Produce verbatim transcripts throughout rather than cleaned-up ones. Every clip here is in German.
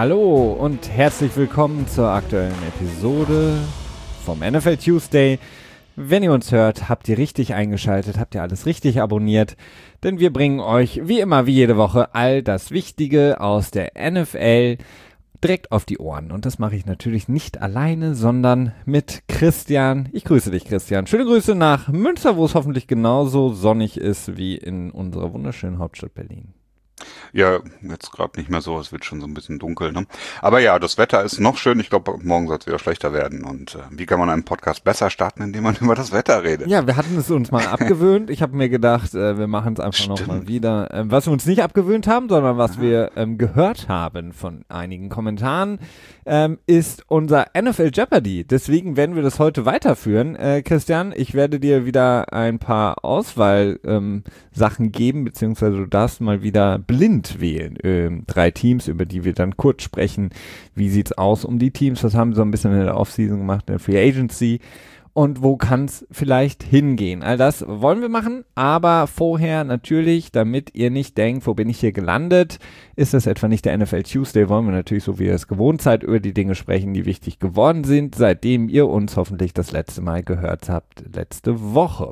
Hallo und herzlich willkommen zur aktuellen Episode vom N F L Tuesday. Wenn ihr uns hört, habt ihr richtig eingeschaltet, habt ihr alles richtig abonniert, denn wir bringen euch wie immer, wie jede Woche, all das Wichtige aus der N F L direkt auf die Ohren. Und das mache ich natürlich nicht alleine, sondern mit Christian. Ich grüße dich, Christian. Schöne Grüße nach Münster, wo es hoffentlich genauso sonnig ist wie in unserer wunderschönen Hauptstadt Berlin. Ja, jetzt gerade nicht mehr so, es wird schon so ein bisschen dunkel, ne? Aber ja, das Wetter ist noch schön. Ich glaube, morgen soll es wieder schlechter werden. Und äh, wie kann man einen Podcast besser starten, indem man über das Wetter redet? Ja, wir hatten es uns mal abgewöhnt. Ich habe mir gedacht, äh, wir machen es einfach nochmal wieder. Ähm, was wir uns nicht abgewöhnt haben, sondern was Aha. wir ähm, gehört haben von einigen Kommentaren, ähm, ist unser N F L Jeopardy. Deswegen werden wir das heute weiterführen. Äh, Christian, ich werde dir wieder ein paar Auswahlsachen ähm, geben, beziehungsweise du darfst mal wieder blind wählen. Ähm, drei Teams, über die wir dann kurz sprechen. Wie sieht's aus um die Teams? Was haben sie so ein bisschen in der Offseason gemacht, in der Free Agency? Und wo kann es vielleicht hingehen? All das wollen wir machen, aber vorher natürlich, damit ihr nicht denkt, wo bin ich hier gelandet, ist das etwa nicht der N F L Tuesday, wollen wir natürlich, so wie ihr es gewohnt seid, über die Dinge sprechen, die wichtig geworden sind, seitdem ihr uns hoffentlich das letzte Mal gehört habt, letzte Woche.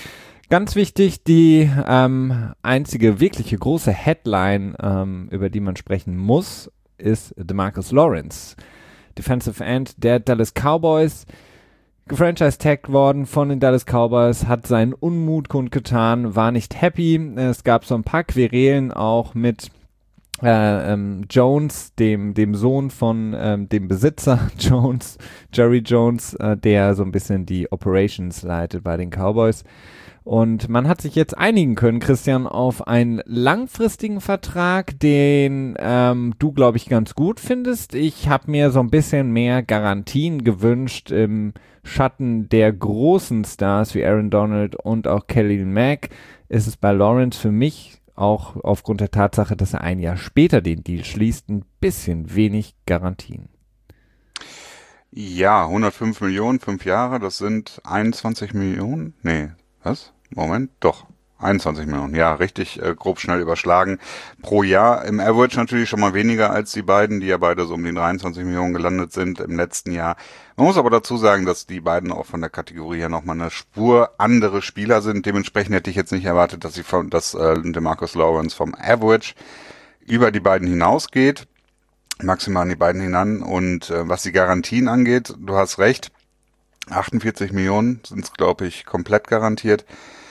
Ganz wichtig, die ähm, einzige wirkliche große Headline, ähm, über die man sprechen muss, ist DeMarcus Lawrence, Defensive End der Dallas Cowboys, gefranchise-tagged worden von den Dallas Cowboys, hat seinen Unmut kundgetan, war nicht happy. Es gab so ein paar Querelen auch mit äh, ähm, Jones, dem, dem Sohn von ähm, dem Besitzer Jones, Jerry Jones, äh, der so ein bisschen die Operations leitet bei den Cowboys. Und man hat sich jetzt einigen können, Christian, auf einen langfristigen Vertrag, den ähm, du, glaube ich, ganz gut findest. Ich habe mir so ein bisschen mehr Garantien gewünscht im Schatten der großen Stars wie Aaron Donald und auch Khalil Mack. Ist es bei Lawrence für mich, auch aufgrund der Tatsache, dass er ein Jahr später den Deal schließt, ein bisschen wenig Garantien. Ja, hundertfünf Millionen, fünf Jahre, das sind einundzwanzig Millionen? Nee, was? Moment, doch. einundzwanzig Millionen, ja, richtig äh, grob schnell überschlagen. Pro Jahr im Average natürlich schon mal weniger als die beiden, die ja beide so um die dreiundzwanzig Millionen gelandet sind im letzten Jahr. Man muss aber dazu sagen, dass die beiden auch von der Kategorie her nochmal eine Spur andere Spieler sind. Dementsprechend hätte ich jetzt nicht erwartet, dass sie von, dass äh, DeMarcus Lawrence vom Average über die beiden hinausgeht, maximal an die beiden hinan. Und äh, was die Garantien angeht, du hast recht, achtundvierzig Millionen sind es, glaube ich, komplett garantiert.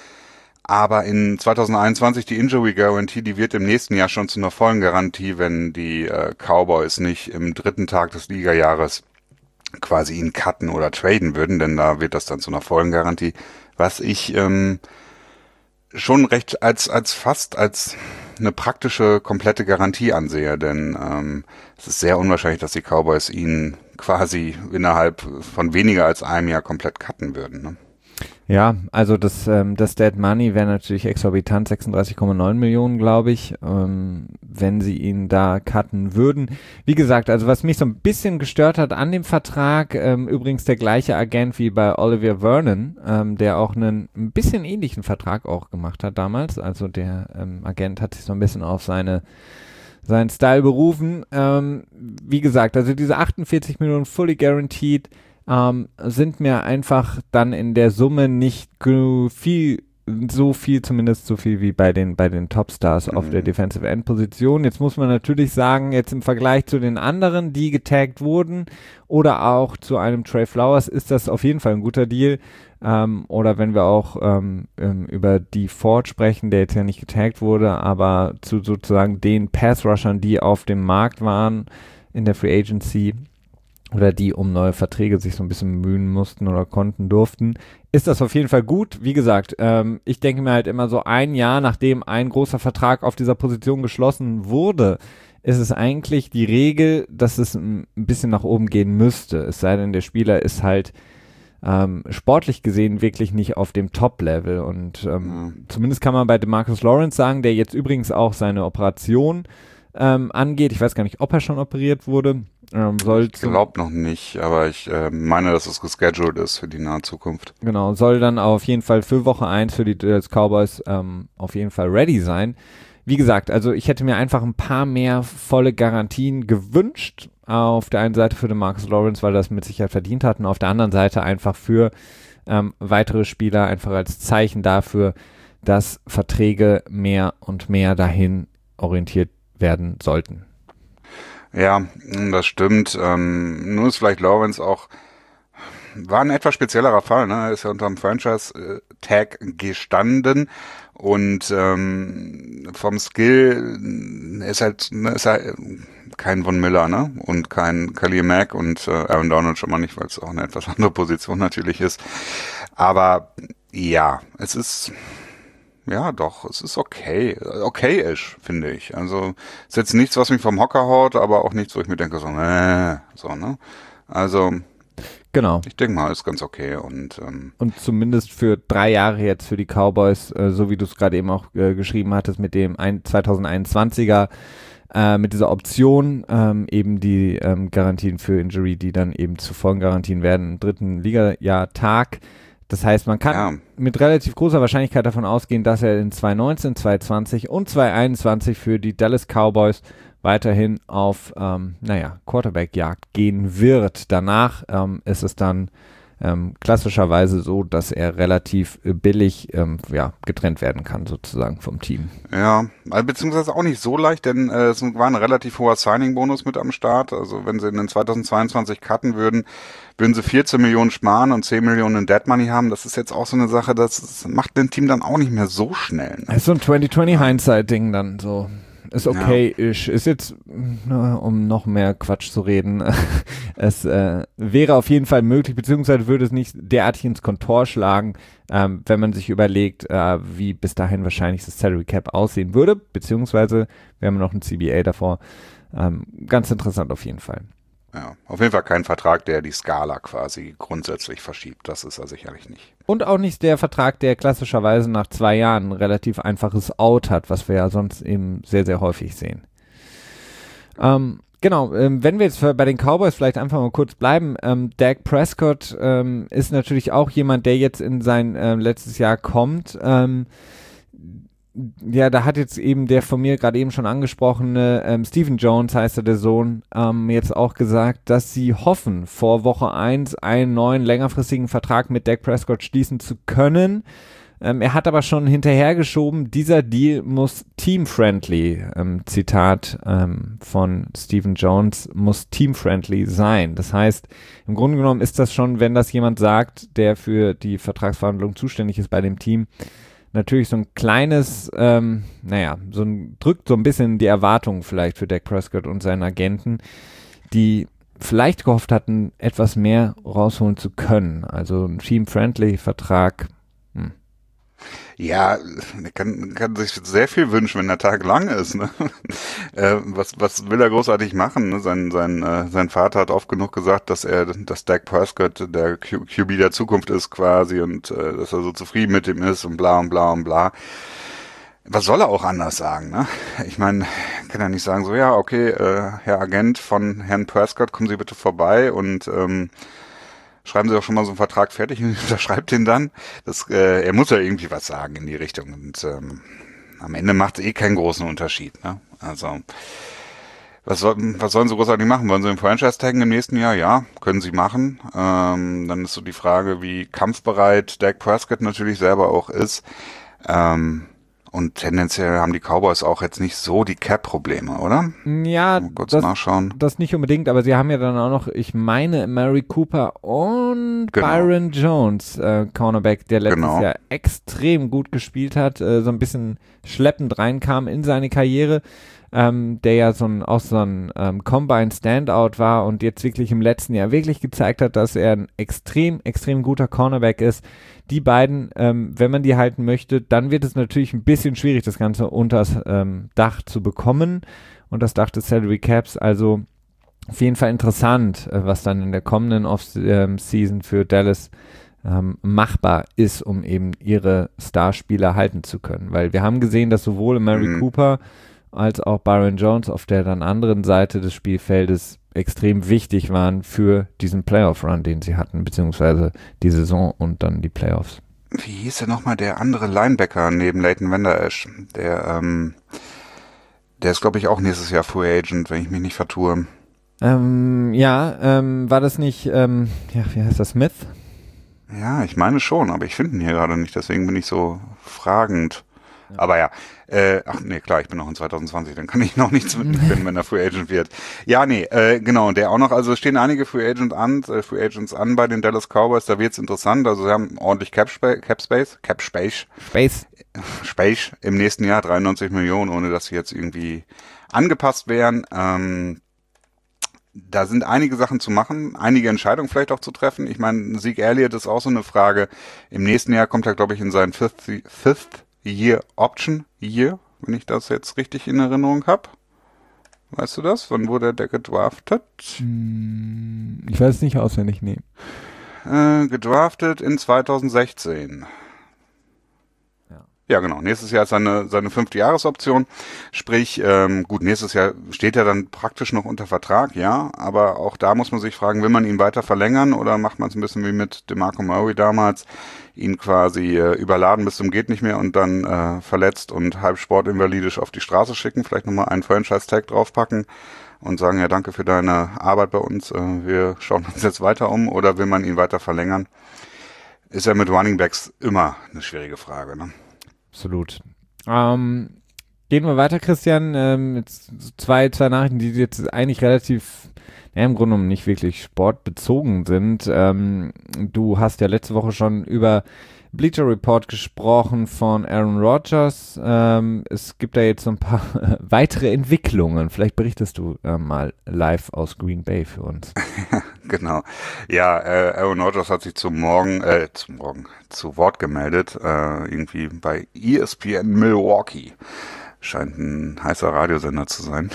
Aber in zwanzig einundzwanzig die Injury Guarantee, die wird im nächsten Jahr schon zu einer vollen Garantie, wenn die äh, Cowboys nicht im dritten Tag des Ligajahres quasi ihn cutten oder traden würden, denn da wird das dann zu einer vollen Garantie, was ich ähm, schon recht als als fast als eine praktische, komplette Garantie ansehe, denn ähm, es ist sehr unwahrscheinlich, dass die Cowboys ihn quasi innerhalb von weniger als einem Jahr komplett cutten würden, ne? Ja, also das, ähm, das Dead Money wäre natürlich exorbitant, sechsunddreißig Komma neun Millionen, glaube ich, ähm, wenn sie ihn da cutten würden. Wie gesagt, also was mich so ein bisschen gestört hat an dem Vertrag, ähm, übrigens der gleiche Agent wie bei Oliver Vernon, ähm, der auch einen ein bisschen ähnlichen Vertrag auch gemacht hat damals. Also der ähm, Agent hat sich so ein bisschen auf seine seinen Style berufen. Ähm, wie gesagt, also diese achtundvierzig Millionen fully guaranteed Ähm, sind mir einfach dann in der Summe nicht viel, so viel, zumindest so viel wie bei den bei den Topstars mhm. auf der Defensive End Position. Jetzt muss man natürlich sagen, jetzt im Vergleich zu den anderen, die getaggt wurden oder auch zu einem Trey Flowers, ist das auf jeden Fall ein guter Deal. Ähm, oder wenn wir auch ähm, ähm, über die Ford sprechen, der jetzt ja nicht getaggt wurde, aber zu sozusagen den Pass-Rushern, die auf dem Markt waren in der Free Agency, oder die um neue Verträge sich so ein bisschen bemühen mussten oder konnten, durften, ist das auf jeden Fall gut. Wie gesagt, ähm, ich denke mir halt immer so ein Jahr, nachdem ein großer Vertrag auf dieser Position geschlossen wurde, ist es eigentlich die Regel, dass es ein bisschen nach oben gehen müsste. Es sei denn, der Spieler ist halt ähm, sportlich gesehen wirklich nicht auf dem Top-Level. Und ähm, mhm. zumindest kann man bei DeMarcus Lawrence sagen, der jetzt übrigens auch seine Operation ähm, angeht. Ich weiß gar nicht, ob er schon operiert wurde. Ähm, soll ich glaube noch nicht, aber ich äh, meine, dass es gescheduled ist für die nahe Zukunft. Genau, soll dann auf jeden Fall für Woche eins für die Dallas Cowboys ähm, auf jeden Fall ready sein. wie gesagt, also ich hätte mir einfach ein paar mehr volle Garantien gewünscht. Auf der einen Seite für den Marcus Lawrence, weil er das mit Sicherheit verdient hat, und auf der anderen Seite einfach für ähm, weitere Spieler, einfach als Zeichen dafür, dass Verträge mehr und mehr dahin orientiert werden sollten. Ja, das stimmt. Ähm, nur ist vielleicht Lawrence auch, war ein etwas speziellerer Fall, ne? Er ist ja unter dem Franchise-Tag gestanden und ähm, vom Skill ist halt, ne, ist halt kein Von Miller, ne? Und kein Khalil Mack und äh, Aaron Donald schon mal nicht, weil es auch eine etwas andere Position natürlich ist. Aber ja, es ist, ja doch, es ist okay, okay-ish, finde ich. Also ist jetzt nichts, was mich vom Hocker haut, aber auch nichts, wo ich mir denke, so, äh, so, ne? Also Genau. ich denke mal, ist ganz okay. Und ähm, und zumindest für drei Jahre jetzt für die Cowboys, äh, so wie du es gerade eben auch äh, geschrieben hattest, mit dem ein, zwanzig einundzwanziger, äh, mit dieser Option, ähm, eben die ähm, Garantien für Injury, die dann eben zu vollen Garantien werden im dritten Liga-Jahr-Tag. Das heißt, man kann ja. mit relativ großer Wahrscheinlichkeit davon ausgehen, dass er in zwanzig neunzehn, zwanzig zwanzig und zwanzig einundzwanzig für die Dallas Cowboys weiterhin auf, ähm, naja, Quarterback-Jagd gehen wird. Danach ähm, ist es dann ähm, klassischerweise so, dass er relativ äh, billig ähm, ja, getrennt werden kann, sozusagen vom Team. Ja, also beziehungsweise auch nicht so leicht, denn äh, es war ein relativ hoher Signing-Bonus mit am Start. Also wenn sie in den zweitausendzweiundzwanzig cutten würden, würden sie vierzehn Millionen sparen und zehn Millionen in Dead Money haben. Das ist jetzt auch so eine Sache, das, das macht den Team dann auch nicht mehr so schnell. Ne? Das ist so ein zwanzig zwanzig Hindsight-Ding dann so. Ist okay-ish. Ist jetzt, um noch mehr Quatsch zu reden, es äh, wäre auf jeden Fall möglich, beziehungsweise würde es nicht derartig ins Kontor schlagen, ähm, wenn man sich überlegt, äh, wie bis dahin wahrscheinlich das Salary Cap aussehen würde, beziehungsweise wir haben noch ein C B A davor. Ähm, ganz interessant auf jeden Fall. Ja, auf jeden Fall kein Vertrag, der die Skala quasi grundsätzlich verschiebt. Das ist er sicherlich nicht. Und auch nicht der Vertrag, der klassischerweise nach zwei Jahren ein relativ einfaches Out hat, was wir ja sonst eben sehr, sehr häufig sehen. Ähm, genau, ähm, wenn wir jetzt für, bei den Cowboys vielleicht einfach mal kurz bleiben, ähm, Dak Prescott ähm, ist natürlich auch jemand, der jetzt in sein ähm, letztes Jahr kommt. Ähm, Ja, da hat jetzt eben der von mir gerade eben schon angesprochene ähm, Stephen Jones, heißt er, der Sohn, ähm, jetzt auch gesagt, dass sie hoffen, vor Woche eins einen neuen längerfristigen Vertrag mit Dak Prescott schließen zu können. Ähm, er hat aber schon hinterhergeschoben, dieser Deal muss team-friendly, ähm, Zitat ähm, von Stephen Jones, muss team-friendly sein. Das heißt, im Grunde genommen ist das schon, wenn das jemand sagt, der für die Vertragsverhandlung zuständig ist bei dem Team, natürlich so ein kleines, ähm, naja, so ein, drückt so ein bisschen die Erwartungen vielleicht für Dak Prescott und seinen Agenten, die vielleicht gehofft hatten, etwas mehr rausholen zu können. Also ein Team-Friendly-Vertrag. Hm. Ja, man kann, kann sich sehr viel wünschen, wenn der Tag lang ist. Ne? äh, was, was will er großartig machen? Ne? Sein, sein, äh, sein Vater hat oft genug gesagt, dass er, dass Dak Prescott der Q- QB der Zukunft ist quasi und äh, dass er so zufrieden mit ihm ist und bla und bla und bla. Was soll er auch anders sagen? Ne? Ich meine, kann er nicht sagen so, ja, okay, äh, Herr Agent von Herrn Prescott, kommen Sie bitte vorbei und ähm, schreiben Sie doch schon mal so einen Vertrag fertig und unterschreibt den dann. Das, äh, er muss ja irgendwie was sagen in die Richtung. Und ähm, am Ende macht es eh keinen großen Unterschied. Ne? Also, was, soll, was sollen Sie großartig machen? Wollen Sie den Franchise taggen im nächsten Jahr? Ja, können Sie machen. Ähm, dann ist so die Frage, wie kampfbereit Dak Prescott natürlich selber auch ist. Ähm, Und tendenziell haben die Cowboys auch jetzt nicht so die Cap-Probleme, oder? Ja, Mal kurz das, nachschauen. das nicht unbedingt, aber sie haben ja dann auch noch, ich meine, Mary Cooper und Genau. Byron Jones, äh, Cornerback, der letztes Genau. Jahr extrem gut gespielt hat, äh, so ein bisschen schleppend reinkam in seine Karriere, ähm, der ja so ein, auch so ein ähm, Combine-Standout war und jetzt wirklich im letzten Jahr wirklich gezeigt hat, dass er ein extrem, extrem guter Cornerback ist. Die beiden, ähm, wenn man die halten möchte, dann wird es natürlich ein bisschen schwierig, das Ganze unters ähm, Dach zu bekommen und das Dach des Salary Caps. Also auf jeden Fall interessant, äh, was dann in der kommenden Off-Season für Dallas ähm, machbar ist, um eben ihre Starspieler halten zu können. Weil wir haben gesehen, dass sowohl Mary Mhm. Cooper als auch Byron Jones auf der dann anderen Seite des Spielfeldes extrem wichtig waren für diesen Playoff-Run, den sie hatten, beziehungsweise die Saison und dann die Playoffs. Wie hieß der nochmal der andere Linebacker neben Leighton Vander Esch? Der, ähm, Der ist, glaube ich, auch nächstes Jahr Free Agent, wenn ich mich nicht vertue. Ähm, ja, ähm, war das nicht, ähm, ja, wie heißt das, Smith? Ja, ich meine schon, aber ich finde ihn hier gerade nicht, deswegen bin ich so fragend. Ja. Aber ja, äh, ach nee, klar, ich bin noch in zwanzig zwanzig, dann kann ich noch nichts mitfinden, wenn er Free Agent wird. Ja, nee, äh, genau, der auch noch, also stehen einige Free Agent an, äh, Free Agents an bei den Dallas Cowboys, da wird's interessant, also sie haben ordentlich Cap, Spa- Cap Space, Cap Space, Space, Space im nächsten Jahr, dreiundneunzig Millionen, ohne dass sie jetzt irgendwie angepasst wären. Ähm, Da sind einige Sachen zu machen, einige Entscheidungen vielleicht auch zu treffen. Ich meine, Zeke Elliott ist auch so eine Frage. Im nächsten Jahr kommt er, glaube ich, in seinen Fifth, Fifth Year Option Year, wenn ich das jetzt richtig in Erinnerung habe. Weißt du das? Wann wurde der gedraftet? Ich weiß es nicht auswendig, nee. Äh, gedraftet in zwanzig sechzehn. Ja, genau. Nächstes Jahr ist seine, seine fünfte Jahresoption. Sprich, ähm, gut, nächstes Jahr steht er dann praktisch noch unter Vertrag, ja. Aber auch da muss man sich fragen, will man ihn weiter verlängern oder macht man es ein bisschen wie mit DeMarco Murray damals, ihn quasi äh, überladen bis zum geht nicht mehr und dann äh, verletzt und halb sportinvalidisch auf die Straße schicken, vielleicht nochmal einen Franchise-Tag draufpacken und sagen, ja, danke für deine Arbeit bei uns, äh, wir schauen uns jetzt weiter um, oder will man ihn weiter verlängern? Ist ja mit Running Backs immer eine schwierige Frage, ne? Absolut. Ähm, gehen wir weiter, Christian. Ähm, jetzt zwei, zwei Nachrichten, die jetzt eigentlich relativ, ja, im Grunde genommen nicht wirklich sportbezogen sind. Ähm, du hast ja letzte Woche schon über Bleacher Report gesprochen von Aaron Rodgers. Ähm, es gibt da jetzt so ein paar weitere Entwicklungen. Vielleicht berichtest du äh, mal live aus Green Bay für uns. Genau. Ja, äh, Aaron Rodgers hat sich zum Morgen, äh, zum Morgen, zu Wort gemeldet, äh, irgendwie bei E S P N Milwaukee. Scheint ein heißer Radiosender zu sein.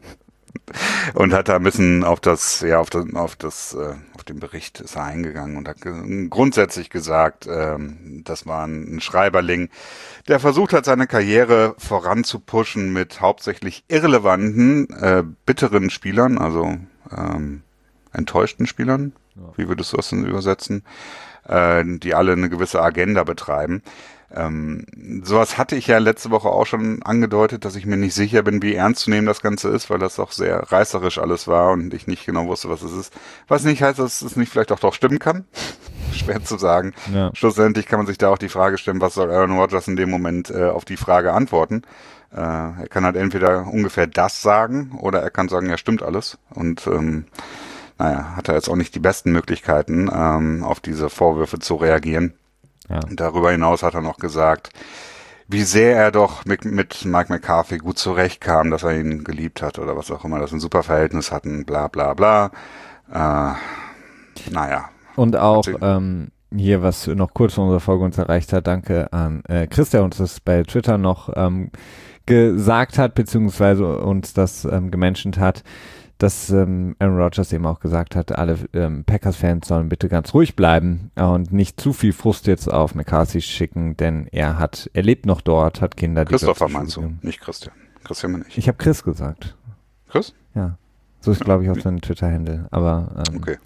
Und hat da ein bisschen auf das, ja, auf das, auf das, äh, auf den Bericht ist er eingegangen und hat ge- grundsätzlich gesagt, ähm, das war ein, ein Schreiberling, der versucht hat, seine Karriere voranzupushen mit hauptsächlich irrelevanten, äh, bitteren Spielern, also ähm, enttäuschten Spielern, ja. Wie würdest du das denn übersetzen, äh, die alle eine gewisse Agenda betreiben. Ähm, sowas hatte ich ja letzte Woche auch schon angedeutet, dass ich mir nicht sicher bin, wie ernst zu nehmen das Ganze ist, weil das auch sehr reißerisch alles war und ich nicht genau wusste, was es ist. Was nicht heißt, dass es nicht vielleicht auch doch stimmen kann. Schwer zu sagen. Ja. Schlussendlich kann man sich da auch die Frage stellen, was soll Aaron Rodgers in dem Moment äh, auf die Frage antworten. Äh, er kann halt entweder ungefähr das sagen oder er kann sagen, ja, stimmt alles. Und ähm, naja, hat er jetzt auch nicht die besten Möglichkeiten, ähm, auf diese Vorwürfe zu reagieren. Ja. Darüber hinaus hat er noch gesagt, wie sehr er doch mit, mit Mike McCarthy gut zurechtkam, dass er ihn geliebt hat oder was auch immer, dass sie ein super Verhältnis hatten, bla bla bla. Äh, naja. Und auch ähm, hier, was noch kurz vor unserer Folge uns erreicht hat, danke an äh, Chris, der uns das bei Twitter noch ähm, gesagt hat, beziehungsweise uns das ähm, gemenschent hat, dass ähm, Aaron Rodgers eben auch gesagt hat, alle ähm, Packers-Fans sollen bitte ganz ruhig bleiben und nicht zu viel Frust jetzt auf McCarthy schicken, denn er hat, er lebt noch dort, hat Kinder. Christopher meinst du, nicht Christian. Christian bin ich. Ich habe Chris gesagt. Chris? Ja. So ist, glaube ich, auch sein Twitter-Handle. Aber ähm, okay.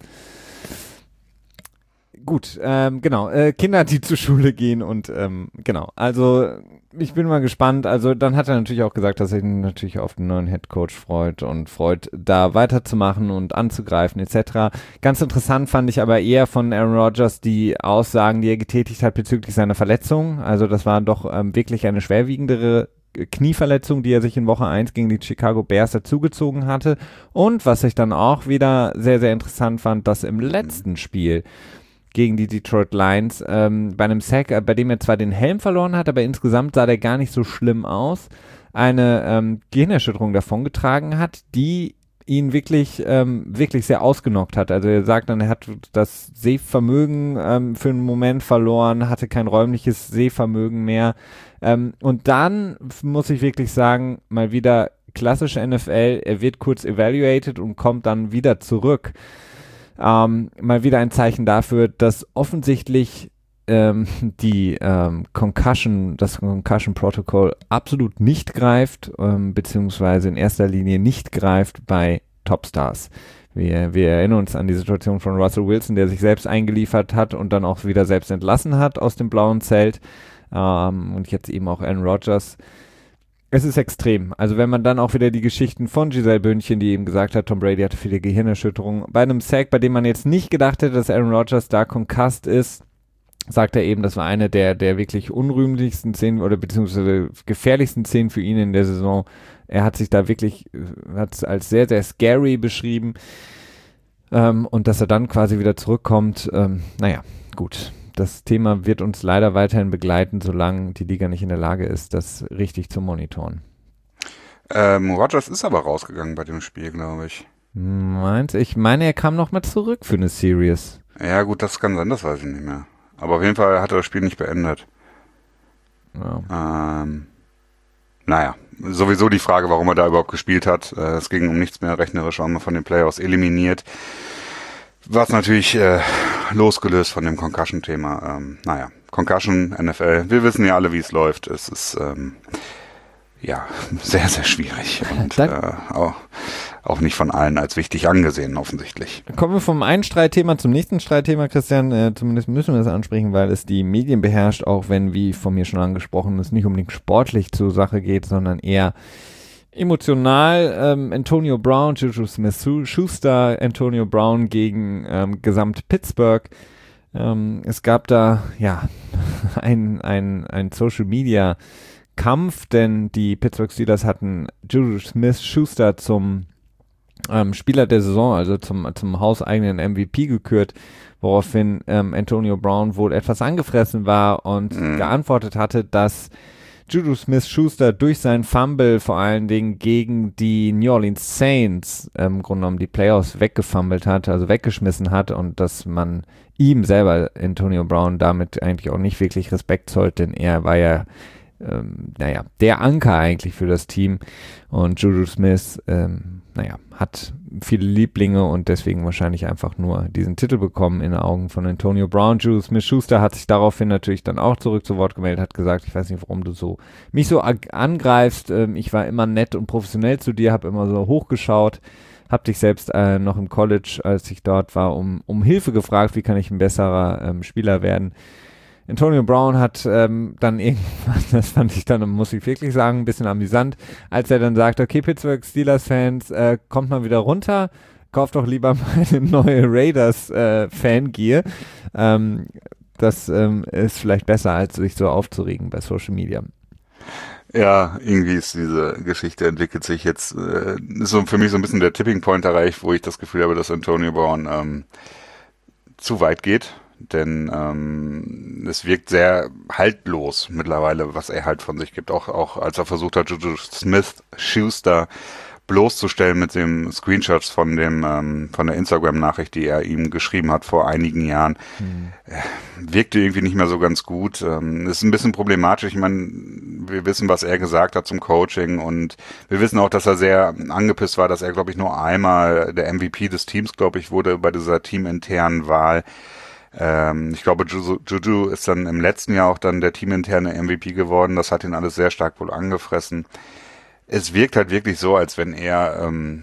Gut, ähm, genau, äh, Kinder, die zur Schule gehen und ähm, genau, also ich bin mal gespannt, also dann hat er natürlich auch gesagt, dass er sich natürlich auf den neuen Headcoach freut und freut, da weiterzumachen und anzugreifen et cetera. Ganz interessant fand ich aber eher von Aaron Rodgers die Aussagen, die er getätigt hat bezüglich seiner Verletzung, also das war doch ähm, wirklich eine schwerwiegendere Knieverletzung, die er sich in Woche eins gegen die Chicago Bears dazugezogen hatte und was ich dann auch wieder sehr, sehr interessant fand, dass im letzten Spiel gegen die Detroit Lions, ähm, bei einem Sack, äh, bei dem er zwar den Helm verloren hat, aber insgesamt sah der gar nicht so schlimm aus, eine ähm, Gehirnerschütterung davongetragen hat, die ihn wirklich, ähm, wirklich sehr ausgenockt hat. Also er sagt dann, er hat das Sehvermögen ähm, für einen Moment verloren, hatte kein räumliches Sehvermögen mehr. Ähm, und dann muss ich wirklich sagen, mal wieder klassische N F L, er wird kurz evaluated und kommt dann wieder zurück. Ähm, mal wieder ein Zeichen dafür, dass offensichtlich ähm, die ähm, Concussion, das Concussion-Protokoll absolut nicht greift, ähm, beziehungsweise in erster Linie nicht greift bei Topstars. Wir, wir erinnern uns an die Situation von Russell Wilson, der sich selbst eingeliefert hat und dann auch wieder selbst entlassen hat aus dem blauen Zelt. Ähm, und jetzt eben auch Aaron Rodgers. Es ist extrem. Also wenn man dann auch wieder die Geschichten von Giselle Bündchen, die eben gesagt hat, Tom Brady hatte viele Gehirnerschütterungen, bei einem Sack, bei dem man jetzt nicht gedacht hätte, dass Aaron Rodgers da concussed ist, sagt er eben, das war eine der, der wirklich unrühmlichsten Szenen oder beziehungsweise gefährlichsten Szenen für ihn in der Saison. Er hat sich da wirklich, hat es als sehr, sehr scary beschrieben. Ähm, und dass er dann quasi wieder zurückkommt, ähm, naja, gut. Das Thema wird uns leider weiterhin begleiten, solange die Liga nicht in der Lage ist, das richtig zu monitoren. Ähm, Rodgers ist aber rausgegangen bei dem Spiel, glaube ich. Meins? Ich meine, er kam nochmal zurück für eine Series. Ja gut, das kann sein, das weiß ich nicht mehr. Aber auf jeden Fall hat er das Spiel nicht beendet. Ja. Ähm, naja, sowieso die Frage, warum er da überhaupt gespielt hat. Äh, es ging um nichts mehr, rechnerisch waren wir von den Playoffs eliminiert. Was natürlich äh, losgelöst von dem Concussion-Thema. Ähm, naja, Concussion, N F L, wir wissen ja alle, wie es läuft. Es ist ähm, ja sehr, sehr schwierig und äh, auch, auch nicht von allen als wichtig angesehen, offensichtlich. Kommen wir vom einen Streitthema zum nächsten Streitthema, Christian. Äh, zumindest müssen wir das ansprechen, weil es die Medien beherrscht, auch wenn, wie von mir schon angesprochen, es nicht unbedingt sportlich zur Sache geht, sondern eher emotional. ähm, Antonio Brown, Juju Smith-Schuster, Antonio Brown gegen ähm, Gesamt Pittsburgh. Ähm, es gab da ja ein, ein, ein Social-Media-Kampf, denn die Pittsburgh Steelers hatten Juju Smith-Schuster zum ähm, Spieler der Saison, also zum, zum hauseigenen M V P gekürt, woraufhin ähm, Antonio Brown wohl etwas angefressen war und mhm. geantwortet hatte, dass Juju Smith-Schuster durch seinen Fumble vor allen Dingen gegen die New Orleans Saints ähm, im Grunde genommen die Playoffs weggefummelt hat, also weggeschmissen hat und dass man ihm selber, Antonio Brown, damit eigentlich auch nicht wirklich Respekt zollt, denn er war ja, ähm, naja, der Anker eigentlich für das Team und Juju Smith, ähm, naja, hat viele Lieblinge und deswegen wahrscheinlich einfach nur diesen Titel bekommen in den Augen von Antonio Brown. Juju Smith-Schuster hat sich daraufhin natürlich dann auch zurück zu Wort gemeldet, hat gesagt, ich weiß nicht, warum du so mich so ag- angreifst. Ähm, ich war immer nett und professionell zu dir, habe immer so hochgeschaut, habe dich selbst äh, noch im College, als ich dort war, um, um Hilfe gefragt, wie kann ich ein besserer ähm, Spieler werden. Antonio Brown hat ähm, dann irgendwann, das fand ich dann, muss ich wirklich sagen, ein bisschen amüsant, als er dann sagt, okay, Pittsburgh Steelers-Fans, äh, kommt mal wieder runter, kauft doch lieber mal eine neue Raiders-Fangear. Äh, ähm, das ähm, ist vielleicht besser, als sich so aufzuregen bei Social Media. Ja, irgendwie ist diese Geschichte entwickelt sich jetzt, äh, ist so für mich so ein bisschen der Tipping Point erreicht, wo ich das Gefühl habe, dass Antonio Brown ähm, zu weit geht. Denn ähm, es wirkt sehr haltlos mittlerweile, was er halt von sich gibt. Auch, auch als er versucht hat, Juju Smith-Schuster bloßzustellen mit dem Screenshots von dem ähm, von der Instagram-Nachricht, die er ihm geschrieben hat vor einigen Jahren, hm. äh, wirkte irgendwie nicht mehr so ganz gut. Ähm, ist ein bisschen problematisch. Ich meine, wir wissen, was er gesagt hat zum Coaching und wir wissen auch, dass er sehr angepisst war, dass er, glaube ich, nur einmal der M V P des Teams, glaube ich, wurde bei dieser teaminternen Wahl. Ähm, ich glaube, Juju, Juju ist dann im letzten Jahr auch dann der teaminterne M V P geworden. Das hat ihn alles sehr stark wohl angefressen. Es wirkt halt wirklich so, als wenn er, ähm,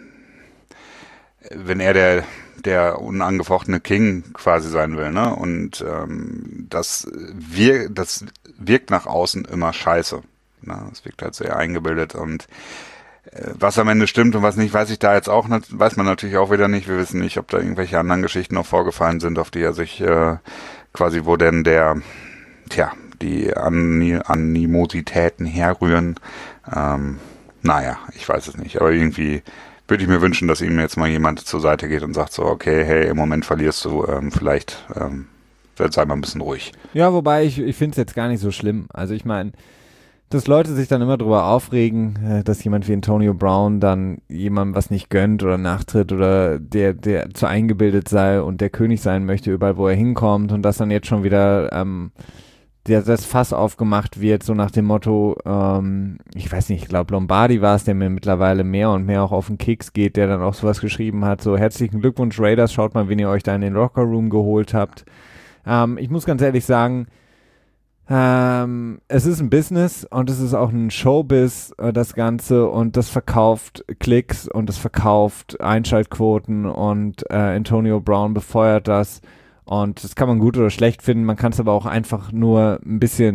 wenn er der der unangefochtene King quasi sein will, ne? Und ähm, das, wir, das wirkt nach außen immer scheiße. Ne? Das wirkt halt sehr eingebildet und was am Ende stimmt und was nicht, weiß ich da jetzt auch nicht, weiß man natürlich auch wieder nicht. Wir wissen nicht, ob da irgendwelche anderen Geschichten noch vorgefallen sind, auf die er sich äh, quasi, wo denn der, tja, die An- Animositäten herrühren. Ähm, naja, ich weiß es nicht, aber irgendwie würde ich mir wünschen, dass ihm jetzt mal jemand zur Seite geht und sagt so, okay, hey, im Moment verlierst du, ähm, vielleicht ähm, sei mal ein bisschen ruhig. Ja, wobei ich, ich finde es jetzt gar nicht so schlimm. Also ich meine, dass Leute sich dann immer drüber aufregen, dass jemand wie Antonio Brown dann jemandem was nicht gönnt oder nachtritt oder der, der zu eingebildet sei und der König sein möchte, überall wo er hinkommt und dass dann jetzt schon wieder ähm, der, das Fass aufgemacht wird, so nach dem Motto, ähm, ich weiß nicht, ich glaube Lombardi war es, der mir mittlerweile mehr und mehr auch auf den Keks geht, der dann auch sowas geschrieben hat, so herzlichen Glückwunsch Raiders, schaut mal, wen ihr euch da in den Lockerroom geholt habt. Ähm, ich muss ganz ehrlich sagen, Ähm, es ist ein Business und es ist auch ein Showbiz, äh, das Ganze, und das verkauft Klicks und das verkauft Einschaltquoten und äh, Antonio Brown befeuert das und das kann man gut oder schlecht finden, man kann es aber auch einfach nur ein bisschen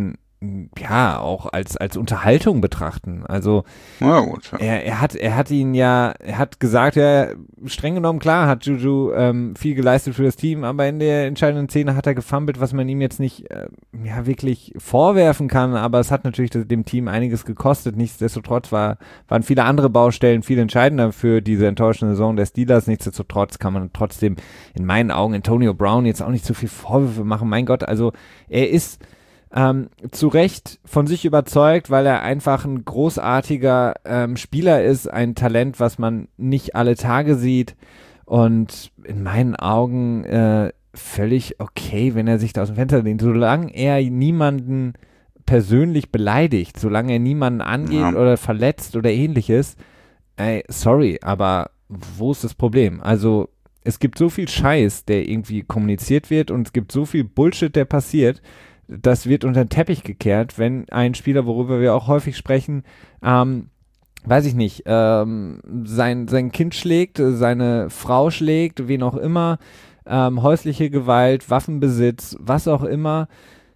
ja, auch als, als Unterhaltung betrachten. Also ja, gut, ja. er, er hat, er hat ihn ja, er hat gesagt, ja, streng genommen, klar, hat Juju ähm, viel geleistet für das Team, aber in der entscheidenden Szene hat er gefummelt, was man ihm jetzt nicht äh, ja, wirklich vorwerfen kann, aber es hat natürlich dem Team einiges gekostet. Nichtsdestotrotz war, waren viele andere Baustellen viel entscheidender für diese enttäuschende Saison der Steelers. Nichtsdestotrotz kann man trotzdem in meinen Augen Antonio Brown jetzt auch nicht so viel Vorwürfe machen. Mein Gott, also er ist Ähm, zu Recht von sich überzeugt, weil er einfach ein großartiger ähm, Spieler ist, ein Talent, was man nicht alle Tage sieht und in meinen Augen äh, völlig okay, wenn er sich da aus dem Fenster lehnt, solange er niemanden persönlich beleidigt, solange er niemanden angeht ja. oder verletzt oder ähnliches, ey, sorry, aber wo ist das Problem? Also es gibt so viel Scheiß, der irgendwie kommuniziert wird und es gibt so viel Bullshit, der passiert. Das wird unter den Teppich gekehrt, wenn ein Spieler, worüber wir auch häufig sprechen, ähm, weiß ich nicht, ähm, sein, sein Kind schlägt, seine Frau schlägt, wen auch immer, ähm, häusliche Gewalt, Waffenbesitz, was auch immer,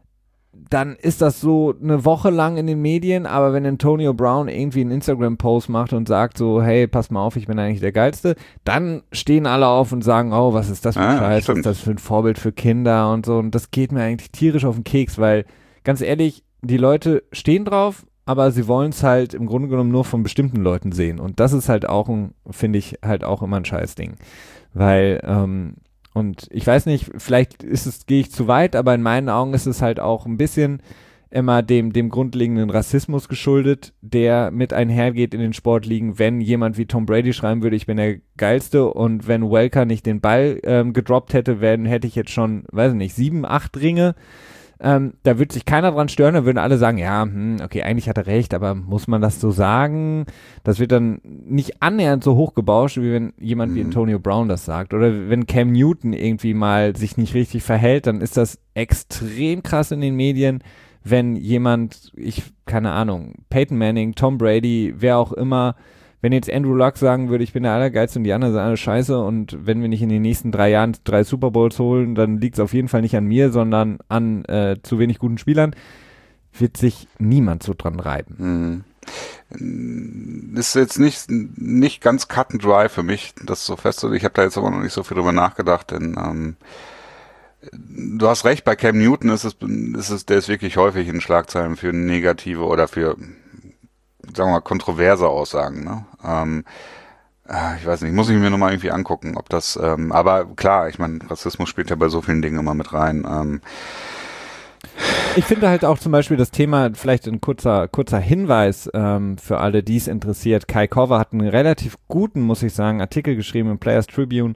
dann ist das so eine Woche lang in den Medien, aber wenn Antonio Brown irgendwie einen Instagram-Post macht und sagt so, hey, pass mal auf, ich bin eigentlich der Geilste, dann stehen alle auf und sagen, oh, was ist das für ein ah, Scheiß, stimmt. was ist das für ein Vorbild für Kinder und so, und das geht mir eigentlich tierisch auf den Keks, weil, ganz ehrlich, die Leute stehen drauf, aber sie wollen es halt im Grunde genommen nur von bestimmten Leuten sehen, und das ist halt auch ein, finde ich, halt auch immer ein Scheißding, weil, ähm, und ich weiß nicht, vielleicht ist es, gehe ich zu weit, aber in meinen Augen ist es halt auch ein bisschen immer dem, dem grundlegenden Rassismus geschuldet, der mit einhergeht in den Sportligen, wenn jemand wie Tom Brady schreiben würde, ich bin der Geilste, und wenn Welker nicht den Ball ähm, gedroppt hätte, werden, hätte ich jetzt schon, weiß ich nicht, sieben, acht Ringe. Ähm, da würde sich keiner dran stören, da würden alle sagen, ja, hm, okay, eigentlich hat er recht, aber muss man das so sagen? Das wird dann nicht annähernd so hochgebauscht, wie wenn jemand mhm. wie Antonio Brown das sagt. Oder wenn Cam Newton irgendwie mal sich nicht richtig verhält, dann ist das extrem krass in den Medien, wenn jemand, ich, keine Ahnung, Peyton Manning, Tom Brady, wer auch immer, wenn jetzt Andrew Luck sagen würde, ich bin der Allergeilste und die anderen sind alle scheiße, und wenn wir nicht in den nächsten drei Jahren drei Super Bowls holen, dann liegt es auf jeden Fall nicht an mir, sondern an äh, zu wenig guten Spielern, wird sich niemand so dran reiben. Mhm. Ist jetzt nicht, nicht ganz cut and dry für mich, das so festzulegen. Ich habe da jetzt aber noch nicht so viel drüber nachgedacht, denn ähm, du hast recht, bei Cam Newton ist es, ist es, der ist wirklich häufig in Schlagzeilen für negative oder für, sagen wir mal, kontroverse Aussagen, ne? Ähm, ich weiß nicht, muss ich mir nochmal irgendwie angucken, ob das, ähm, aber klar, ich meine, Rassismus spielt ja bei so vielen Dingen immer mit rein. Ähm. Ich finde halt auch zum Beispiel das Thema, vielleicht ein kurzer, kurzer Hinweis ähm, für alle, die es interessiert. Kai Korver hat einen relativ guten, muss ich sagen, Artikel geschrieben im Players Tribune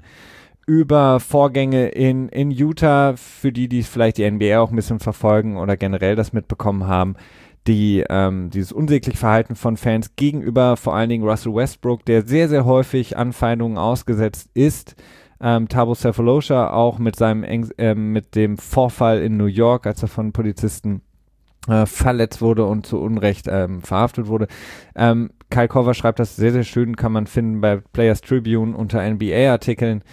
über Vorgänge in, in Utah, für die, die vielleicht die N B A auch ein bisschen verfolgen oder generell das mitbekommen haben, die ähm, dieses unsägliche Verhalten von Fans gegenüber vor allen Dingen Russell Westbrook, der sehr, sehr häufig Anfeindungen ausgesetzt ist. Ähm, Thabo Sefolosha auch mit seinem Eng- äh, mit dem Vorfall in New York, als er von Polizisten äh, verletzt wurde und zu Unrecht ähm, verhaftet wurde. Ähm, Kyle Korver schreibt das sehr, sehr schön, kann man finden bei Players Tribune unter N B A-Artikeln.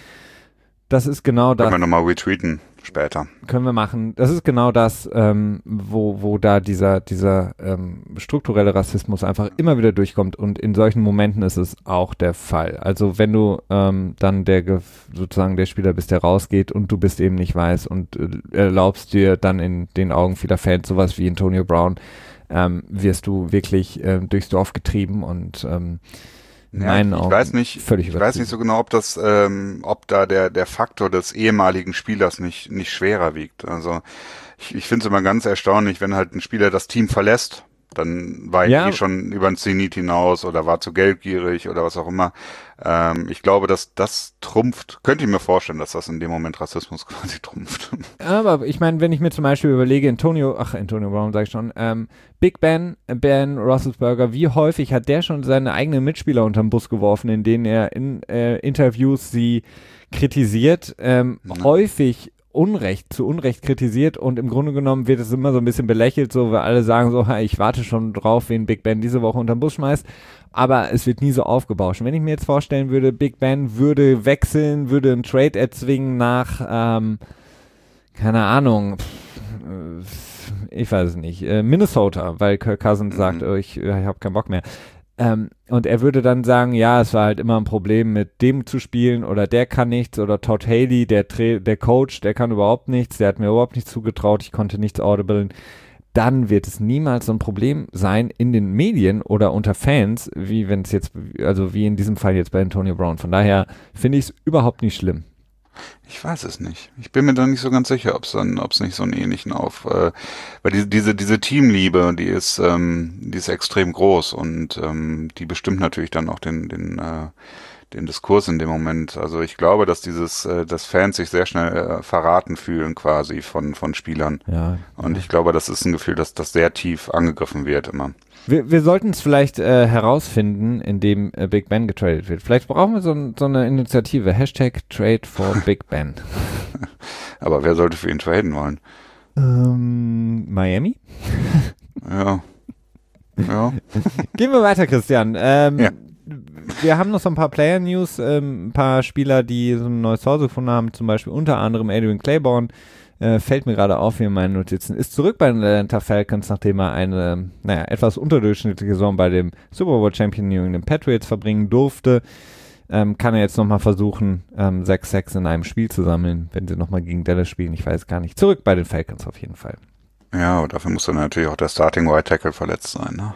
Das ist genau das. Können wir nochmal retweeten später. Können wir machen. Das ist genau das, ähm, wo, wo da dieser, dieser ähm, strukturelle Rassismus einfach immer wieder durchkommt, und in solchen Momenten ist es auch der Fall. Also wenn du ähm, dann der sozusagen der Spieler bist, der rausgeht und du bist eben nicht weiß und äh, erlaubst dir dann in den Augen vieler Fans sowas wie Antonio Brown, ähm, wirst du wirklich äh, durchs Dorf getrieben und ähm, Ja, ich Augen weiß nicht, ich weiß nicht so genau, ob das, ähm, ob da der der Faktor des ehemaligen Spielers nicht nicht schwerer wiegt. Also ich, ich finde es immer ganz erstaunlich, wenn halt ein Spieler das Team verlässt, dann war ja. er eh schon über den Zenit hinaus oder war zu geldgierig oder was auch immer. Ähm, ich glaube, dass das trumpft. Könnte ich mir vorstellen, dass das in dem Moment Rassismus quasi trumpft. Aber ich meine, wenn ich mir zum Beispiel überlege, Antonio, ach Antonio Brown sage ich schon, ähm, Big Ben, Ben Roethlisberger, wie häufig hat der schon seine eigenen Mitspieler unterm Bus geworfen, in denen er in äh, Interviews sie kritisiert, ähm, mhm. häufig Unrecht, zu Unrecht kritisiert, und im Grunde genommen wird es immer so ein bisschen belächelt, so, weil alle sagen so, hey, ich warte schon drauf, wen Big Ben diese Woche unterm Bus schmeißt, aber es wird nie so aufgebauscht. Wenn ich mir jetzt vorstellen würde, Big Ben würde wechseln, würde einen Trade erzwingen nach, ähm, keine Ahnung, pff, ich weiß es nicht, äh, Minnesota, weil Kirk Cousins Mhm. sagt, oh, ich, ich habe keinen Bock mehr. Ähm, und er würde dann sagen, ja, es war halt immer ein Problem, mit dem zu spielen oder der kann nichts oder Todd Haley, der, Tra- der Coach, der kann überhaupt nichts, der hat mir überhaupt nichts zugetraut, ich konnte nichts audiblen. Dann wird es niemals so ein Problem sein in den Medien oder unter Fans, wie wenn es jetzt, also wie in diesem Fall jetzt bei Antonio Brown. Von daher finde ich es überhaupt nicht schlimm. Ich weiß es nicht. Ich bin mir da nicht so ganz sicher, ob es dann, ob es nicht so einen ähnlichen auf, äh, weil diese, diese, diese Teamliebe, die ist, ähm, die ist extrem groß und ähm, die bestimmt natürlich dann auch den, den, äh, den Diskurs in dem Moment. Also ich glaube, dass dieses, äh, dass Fans sich sehr schnell äh, verraten fühlen quasi von, von Spielern. Ja. Und ja. ich glaube, das ist ein Gefühl, dass das sehr tief angegriffen wird immer. Wir, wir sollten es vielleicht äh, herausfinden, indem äh, Big Ben getradet wird. Vielleicht brauchen wir so, ein, so eine Initiative. Hashtag Trade for Big Ben. Aber wer sollte für ihn traden wollen? Ähm, Miami? Ja. Ja. Gehen wir weiter, Christian. Ähm, Ja. Wir haben noch so ein paar Player-News, ähm, ein paar Spieler, die so ein neues Zuhause gefunden haben, zum Beispiel unter anderem Adrian Claiborne, äh, fällt mir gerade auf hier in meinen Notizen, ist zurück bei den Atlanta Falcons, nachdem er eine, naja, etwas unterdurchschnittliche Saison bei dem Super Bowl Champion New England Patriots verbringen durfte. Ähm, kann er jetzt nochmal versuchen, ähm, sechs Sacks in einem Spiel zu sammeln, wenn sie nochmal gegen Dallas spielen, ich weiß gar nicht. Zurück bei den Falcons auf jeden Fall. Ja, aber dafür muss dann natürlich auch der Starting Right Tackle verletzt sein, ne?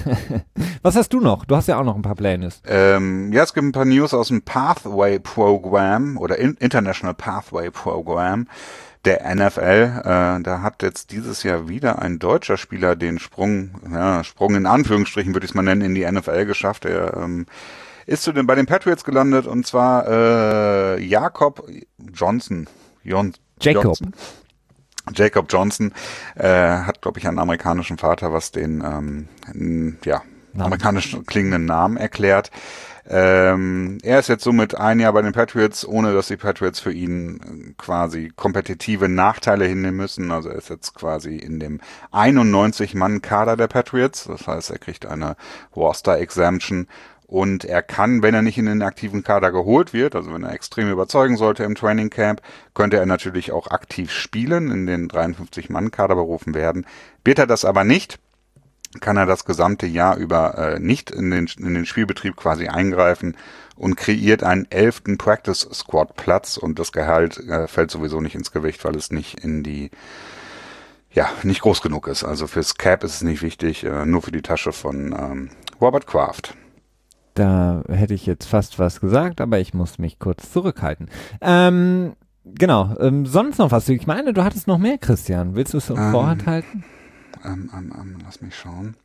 Was hast du noch? Du hast ja auch noch ein paar Pläne. Ähm, ja, es gibt ein paar News aus dem Pathway Program oder In- International Pathway Program der N F L. Äh, da hat jetzt dieses Jahr wieder ein deutscher Spieler den Sprung, ja, Sprung in Anführungsstrichen würde ich es mal nennen, in die N F L geschafft. Er ähm, ist zu den, bei den Patriots gelandet und zwar äh, Jakob Johnson. Jon- Jacob. Johnson. Jacob Johnson äh, hat, glaube ich, einen amerikanischen Vater, was den ähm, n- ja, Namen. amerikanisch klingenden Namen erklärt. Ähm, er ist jetzt somit ein Jahr bei den Patriots, ohne dass die Patriots für ihn quasi kompetitive Nachteile hinnehmen müssen. Also er ist jetzt quasi in dem einundneunzig-Mann-Kader der Patriots. Das heißt, er kriegt eine Roster-Exemption. Und er kann, wenn er nicht in den aktiven Kader geholt wird, also wenn er extrem überzeugen sollte im Training Camp, könnte er natürlich auch aktiv spielen, in den dreiundfünfzig-Mann-Kader berufen werden. Wird er das aber nicht, kann er das gesamte Jahr über äh, nicht in den, in den Spielbetrieb quasi eingreifen und kreiert einen elften Practice-Squad-Platz und das Gehalt äh, fällt sowieso nicht ins Gewicht, weil es nicht in die ja, nicht groß genug ist. Also fürs Cap ist es nicht wichtig, äh, nur für die Tasche von ähm, Robert Kraft. Da hätte ich jetzt fast was gesagt, aber ich muss mich kurz zurückhalten. Ähm, genau, ähm, sonst noch was? Ich meine, du hattest noch mehr, Christian. Willst du es Ähm, Vorhand halten? Ähm, ähm, ähm, lass mich schauen.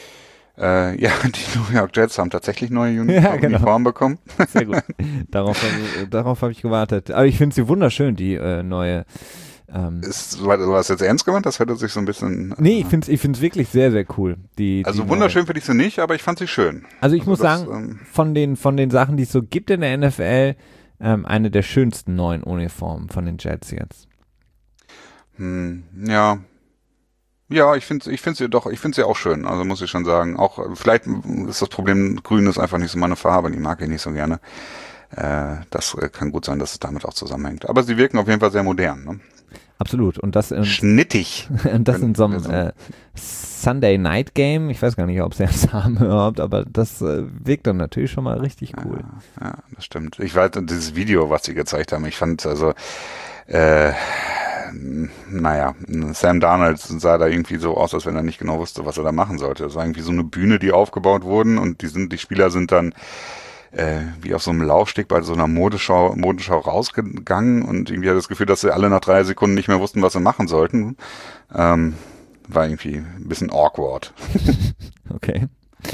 Äh, ja, die New York Jets haben tatsächlich neue Uni Ja, genau. Uniformen bekommen. Sehr gut. Darauf, hab- darauf habe ich gewartet. Aber ich finde sie wunderschön, die äh, neue. Ähm, Ist, war, war das jetzt ernst gemeint? Das hätte sich so ein bisschen... Äh, nee, ich finde es ich find's wirklich sehr, sehr cool. Die, Also die wunderschön neue. finde ich sie nicht, aber ich fand sie schön. Also ich Also muss das, sagen, ähm, von den, von den Sachen, die es so gibt in der N F L, ähm, eine der schönsten neuen Uniformen von den Jets jetzt. Hm, ja. Ja, ich finde ich finde sie doch, ich finde sie auch schön. Also muss ich schon sagen. Auch äh, vielleicht ist das Problem, Grün ist einfach nicht so meine Farbe, die mag ich nicht so gerne. Äh, das äh, kann gut sein, dass es damit auch zusammenhängt. Aber sie wirken auf jeden Fall sehr modern. Ne? Absolut. Und das in, Schnittig. und das in so einem Also, äh, Sunday Night Game. Ich weiß gar nicht, ob sie das haben überhaupt, aber das äh, wirkt dann natürlich schon mal richtig cool. Ja, ja, das stimmt. Ich weiß, dieses Video, was sie gezeigt haben, ich fand also, äh, naja, Sam Darnold sah da irgendwie so aus, als wenn er nicht genau wusste, was er da machen sollte. Das war irgendwie so eine Bühne, die aufgebaut wurden und die sind, die Spieler sind dann äh, wie auf so einem Laufsteg bei so einer Modeschau, Modenschau rausgegangen und irgendwie hatte das Gefühl, dass sie alle nach drei Sekunden nicht mehr wussten, was sie machen sollten. Ähm, war irgendwie ein bisschen awkward. Okay.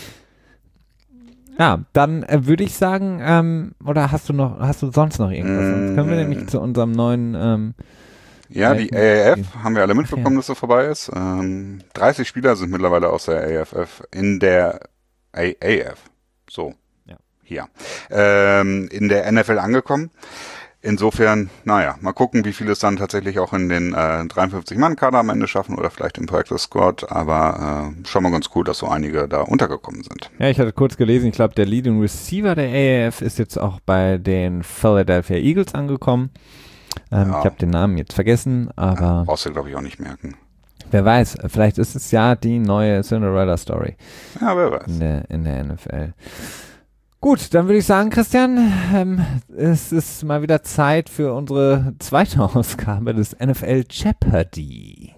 Ja, dann äh, würde ich sagen, ähm, oder hast du noch, hast du sonst noch irgendwas? Mm. Sonst können wir nämlich zu unserem neuen ähm, Ja, die A A F haben wir alle mitbekommen, Ach ja. dass so vorbei ist. Ähm, dreißig Spieler sind mittlerweile aus der A F F in der A A F. So. Ja. Hier. Ähm, in der N F L angekommen. Insofern, naja, mal gucken, wie viele es dann tatsächlich auch in den äh, dreiundfünfzig-Mann-Kader am Ende schaffen oder vielleicht im Practice Squad. Aber äh, schon mal ganz cool, dass so einige da untergekommen sind. Ja, ich hatte kurz gelesen, ich glaube, der Leading Receiver der A A F ist jetzt auch bei den Philadelphia Eagles angekommen. Ähm, Ja. Ich habe den Namen jetzt vergessen, Ja, aber brauchst du, glaube ich, auch nicht merken. Wer weiß, vielleicht ist es ja die neue Cinderella-Story. Ja, wer weiß. In der, in der N F L. Gut, dann würde ich sagen, Christian, ähm, es ist mal wieder Zeit für unsere zweite Ausgabe des N F L Jeopardy.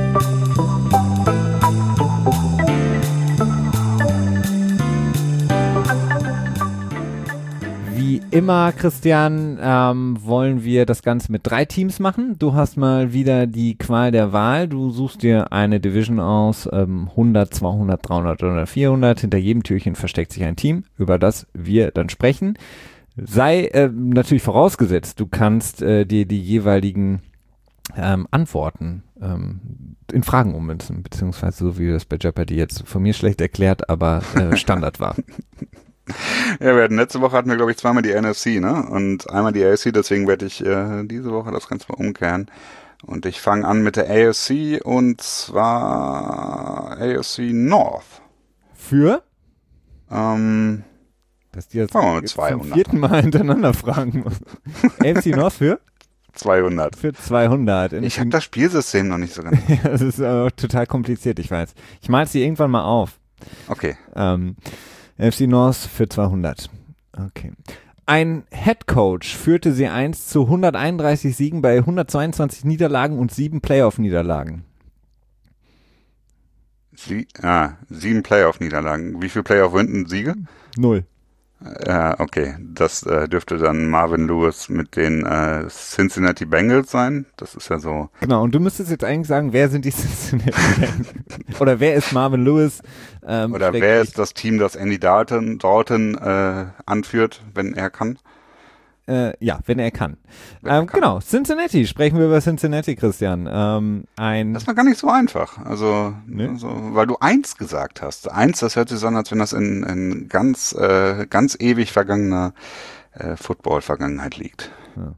Wie immer, Christian, ähm, wollen wir das Ganze mit drei Teams machen. Du hast mal wieder die Qual der Wahl. Du suchst dir eine Division aus, ähm, hundert, zweihundert, dreihundert oder vierhundert. Hinter jedem Türchen versteckt sich ein Team, über das wir dann sprechen. Sei äh, natürlich vorausgesetzt, du kannst äh, dir die jeweiligen ähm, Antworten ähm, in Fragen ummünzen, beziehungsweise so wie das bei Jeopardy jetzt von mir schlecht erklärt, aber äh, Standard war. Ja, wir hatten letzte Woche hatten wir, glaube ich, zweimal die N F C, ne? Und einmal die A F C, deswegen werde ich äh, diese Woche das Ganze mal umkehren. Und ich fange an mit der A F C und zwar A F C North. Für? Ähm, Dass die jetzt, fangen wir mit jetzt zweihundert zum vierten Mal hintereinander fragen muss. A F C North für? zweihundert. Für zweihundert. In Ich habe das Spielsystem noch nicht so ganz. Ja, das ist aber total kompliziert, ich weiß. Ich mal es dir irgendwann mal auf. Okay. Ähm, A F C North für zweihundert. Okay. Ein Head Coach führte sie einst zu hunderteinunddreißig Siegen bei hundertzweiundzwanzig Niederlagen und sieben Playoff-Niederlagen. Sie, ah, sieben Playoff-Niederlagen. Wie viele Playoff-Winden-Siege? Null. Ja, okay. Das äh, dürfte dann Marvin Lewis mit den äh, Cincinnati Bengals sein. Das ist ja so. Genau, und du müsstest jetzt eigentlich sagen, wer sind die Cincinnati Bengals? Oder wer ist Marvin Lewis? Ähm, Oder wer ist das Team, das Andy Dalton, Dalton äh, anführt, wenn er kann? Äh, ja, wenn er kann. Wenn er Ähm, kann. Genau, Cincinnati. Sprechen wir über Cincinnati, Christian. Ähm, ein Das war gar nicht so einfach. Also, Nee. also weil du eins gesagt hast. Eins, das hört sich so an, als wenn das in, in ganz, äh, ganz ewig vergangener äh, Football-Vergangenheit liegt.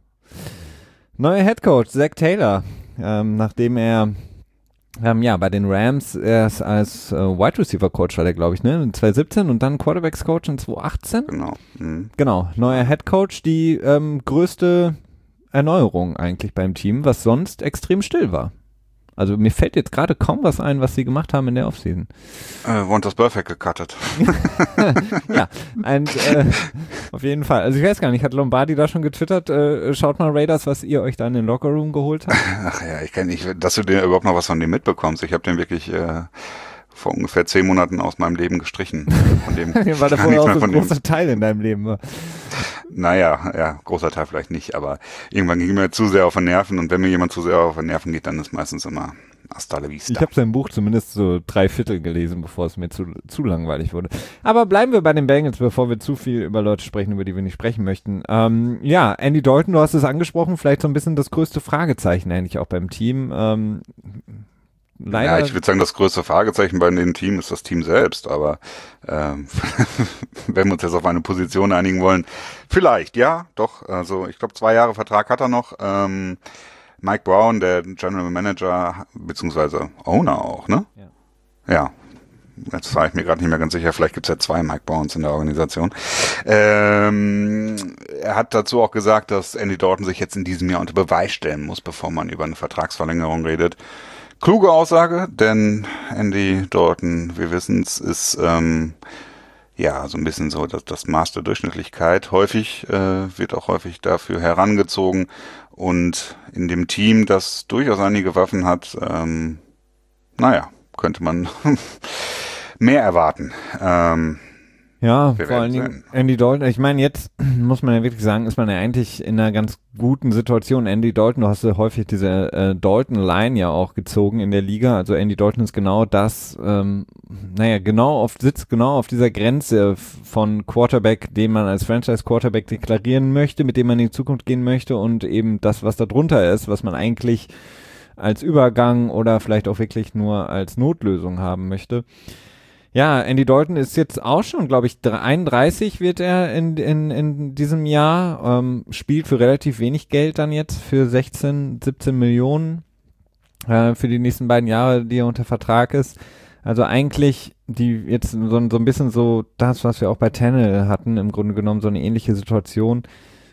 neuer Headcoach, Zach Taylor. Ähm, nachdem er ähm, ja bei den Rams erst als äh, Wide Receiver Coach war, der glaube ich, ne, in zwanzig siebzehn und dann Quarterbacks Coach in zwanzig achtzehn. Genau. Mhm. Genau, neuer Headcoach, die ähm, größte Erneuerung eigentlich beim Team, was sonst extrem still war. Also mir fällt jetzt gerade kaum was ein, was sie gemacht haben in der Offseason. Äh, Wonders Perfect gecuttet. Ja, und, äh, auf jeden Fall. Also ich weiß gar nicht, hat Lombardi da schon getwittert, äh, schaut mal Raiders, was ihr euch da in den Lockerroom geholt habt? Ach ja, ich kenne nicht, dass du dir überhaupt noch was von dem mitbekommst. Ich habe den wirklich äh, vor ungefähr zehn Monaten aus meinem Leben gestrichen. Von dem War da gar vorher nichts auch mehr so von ein dem. großer Teil in deinem Leben war. Naja, ja, großer Teil vielleicht nicht, aber irgendwann ging mir zu sehr auf den Nerven und wenn mir jemand zu sehr auf den Nerven geht, dann ist meistens immer hasta la vista. Ich habe sein Buch zumindest so drei Viertel gelesen, bevor es mir zu, zu langweilig wurde. Aber bleiben wir bei den Bengals, bevor wir zu viel über Leute sprechen, über die wir nicht sprechen möchten. Ähm, ja, Andy Dalton, du hast es angesprochen, vielleicht so ein bisschen das größte Fragezeichen eigentlich auch beim Team. Ähm, leider. Ja, ich würde sagen, das größte Fragezeichen bei dem Team ist das Team selbst, aber ähm, wenn wir uns jetzt auf eine Position einigen wollen, vielleicht, ja, doch, also ich glaube, zwei Jahre Vertrag hat er noch. Ähm, Mike Brown, der General Manager, beziehungsweise Owner auch, ne? Ja. Ja. Jetzt war ich mir gerade nicht mehr ganz sicher, vielleicht gibt es ja zwei Mike Browns in der Organisation. Ähm, er hat dazu auch gesagt, dass Andy Dalton sich jetzt in diesem Jahr unter Beweis stellen muss, bevor man über eine Vertragsverlängerung redet. Kluge Aussage, denn Andy Dalton, wir wissen es, ist ähm, ja so ein bisschen so das, das Maß der Durchschnittlichkeit. Häufig äh, wird auch häufig dafür herangezogen und in dem Team, das durchaus einige Waffen hat, ähm, naja, könnte man mehr erwarten. Ähm, Ja, Wir vor allen werden Dingen Andy Dalton. Ich meine, jetzt muss man ja wirklich sagen, ist man ja eigentlich in einer ganz guten Situation. Andy Dalton, du hast ja häufig diese äh, Dalton-Line ja auch gezogen in der Liga. Also Andy Dalton ist genau das, ähm, naja, genau auf, sitzt genau auf dieser Grenze von Quarterback, den man als Franchise-Quarterback deklarieren möchte, mit dem man in die Zukunft gehen möchte und eben das, was da drunter ist, was man eigentlich als Übergang oder vielleicht auch wirklich nur als Notlösung haben möchte. Ja, Andy Dalton ist jetzt auch schon, glaube ich, einunddreißig wird er in, in, in diesem Jahr, ähm, spielt für relativ wenig Geld dann jetzt, für sechzehn, siebzehn Millionen äh, für die nächsten beiden Jahre, die er unter Vertrag ist. Also eigentlich die jetzt so, so ein bisschen so das, was wir auch bei Tannehill hatten, im Grunde genommen so eine ähnliche Situation.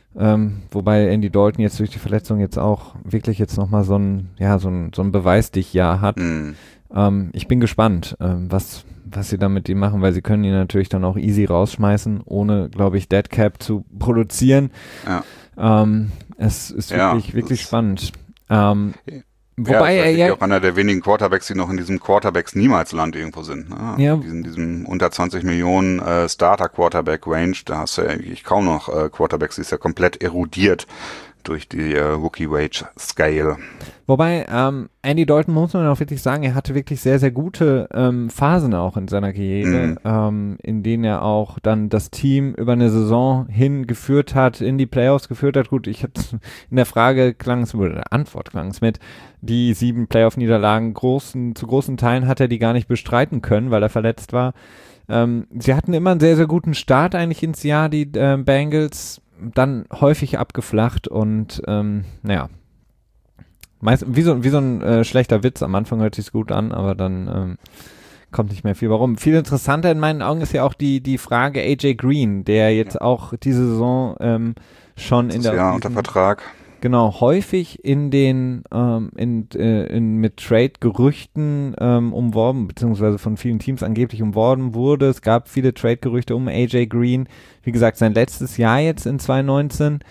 Ähm, wobei Andy Dalton jetzt durch die Verletzung jetzt auch wirklich jetzt nochmal so ein, ja, so ein, so ein Beweisdich-Jahr hat. Mhm. Ähm, ich bin gespannt, ähm, was, was sie da mit ihm machen, weil sie können ihn natürlich dann auch easy rausschmeißen, ohne, glaube ich, Deadcap zu produzieren. Ja. Ähm, es ist Ja, wirklich, wirklich das- spannend. Ähm, Ja, wobei ist er ja, auch einer der wenigen Quarterbacks, die noch in diesem Quarterbacks-Niemals-Land irgendwo sind. Ne? Ja. In diesem, diesem unter zwanzig Millionen äh, Starter-Quarterback-Range, da hast du ja eigentlich kaum noch äh, Quarterbacks, die ist ja komplett erodiert durch die äh, Rookie-Wage-Scale. wobei ähm, Andy Dalton, muss man auch wirklich sagen, er hatte wirklich sehr, sehr gute ähm, Phasen auch in seiner Karriere, Mhm. ähm, in denen er auch dann das Team über eine Saison hingeführt hat, in die Playoffs geführt hat. Gut, ich hatte in der Frage klang es, oder der Antwort klang es mit, die sieben Playoff-Niederlagen großen, zu großen Teilen hat er die gar nicht bestreiten können, weil er verletzt war. Ähm, sie hatten immer einen sehr, sehr guten Start eigentlich ins Jahr, die äh, Bengals, dann häufig abgeflacht und ähm, naja, meist, wie so, wie so ein äh, schlechter Witz, am Anfang hört sich's gut an, aber dann ähm, kommt nicht mehr viel. Warum? Viel interessanter in meinen Augen ist ja auch die, die Frage A J Green, der jetzt ja. auch diese Saison ähm, schon Das in ist der ja unter Vertrag. Genau, häufig in den ähm, in, äh, in mit Trade-Gerüchten ähm, umworben, beziehungsweise von vielen Teams angeblich umworben wurde. Es gab viele Trade-Gerüchte um A J Green. Wie gesagt, sein letztes Jahr jetzt in zwanzig neunzehn.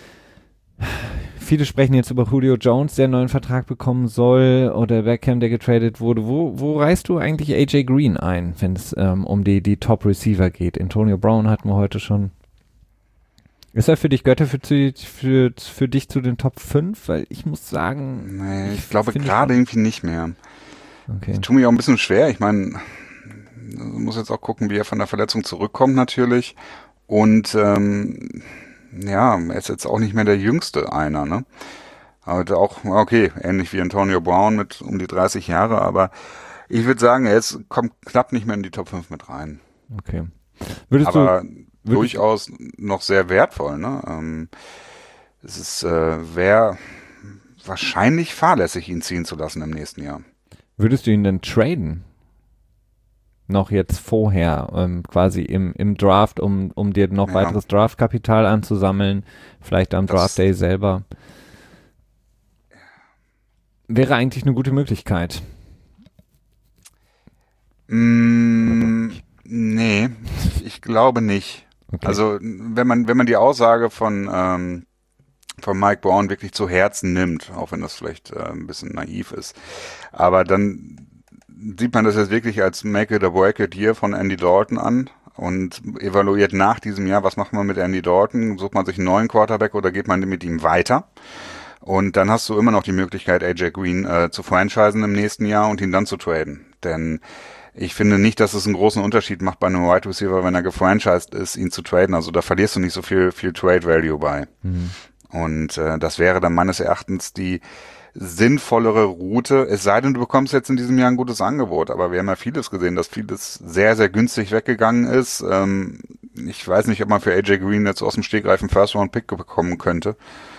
Viele sprechen jetzt über Julio Jones, der einen neuen Vertrag bekommen soll, oder Beckham, der getradet wurde. Wo, wo reißt du eigentlich A J Green ein, wenn es ähm, um die, die Top-Receiver geht? Antonio Brown hatten wir heute schon. Ist er für dich, gehört er für, für, für dich zu den Top fünf? Weil ich muss sagen... Nee, ich, ich glaube gerade irgendwie nicht mehr. Okay. Ich tue mich auch ein bisschen schwer. Ich meine, muss jetzt auch gucken, wie er von der Verletzung zurückkommt natürlich. Und ähm, ja, er ist jetzt auch nicht mehr der jüngste einer, ne? Aber auch, okay, ähnlich wie Antonio Brown mit um die dreißig Jahre, aber ich würde sagen, er ist, kommt knapp nicht mehr in die Top fünf mit rein. Okay. Würdest aber du... durchaus noch sehr wertvoll. Ne? Ähm, es ist äh, wäre wahrscheinlich fahrlässig, ihn ziehen zu lassen im nächsten Jahr. Würdest du ihn denn traden? Noch jetzt vorher, ähm, quasi im, im Draft, um, um dir noch ja. weiteres Draftkapital anzusammeln, vielleicht am das Draft Day selber. Wäre eigentlich eine gute Möglichkeit. Mm, nee, ich glaube nicht. Okay. Also wenn man wenn man die Aussage von ähm, von Mike Brown wirklich zu Herzen nimmt, auch wenn das vielleicht äh, ein bisschen naiv ist, aber dann sieht man das jetzt wirklich als Make it or break it Year von Andy Dalton an und evaluiert nach diesem Jahr, was macht man mit Andy Dalton, sucht man sich einen neuen Quarterback oder geht man mit ihm weiter? Und dann hast du immer noch die Möglichkeit, A J Green äh, zu franchisen im nächsten Jahr und ihn dann zu traden, denn ich finde nicht, dass es einen großen Unterschied macht bei einem Wide Receiver, wenn er gefranchised ist, ihn zu traden. Also da verlierst du nicht so viel, viel Trade Value bei. Mhm. Und äh, das wäre dann meines Erachtens die sinnvollere Route. Es sei denn, du bekommst jetzt in diesem Jahr ein gutes Angebot. Aber wir haben ja vieles gesehen, dass vieles sehr, sehr günstig weggegangen ist. Ähm, ich weiß nicht, ob man für A J Green jetzt aus dem Stegreif einen First-Round-Pick bekommen könnte.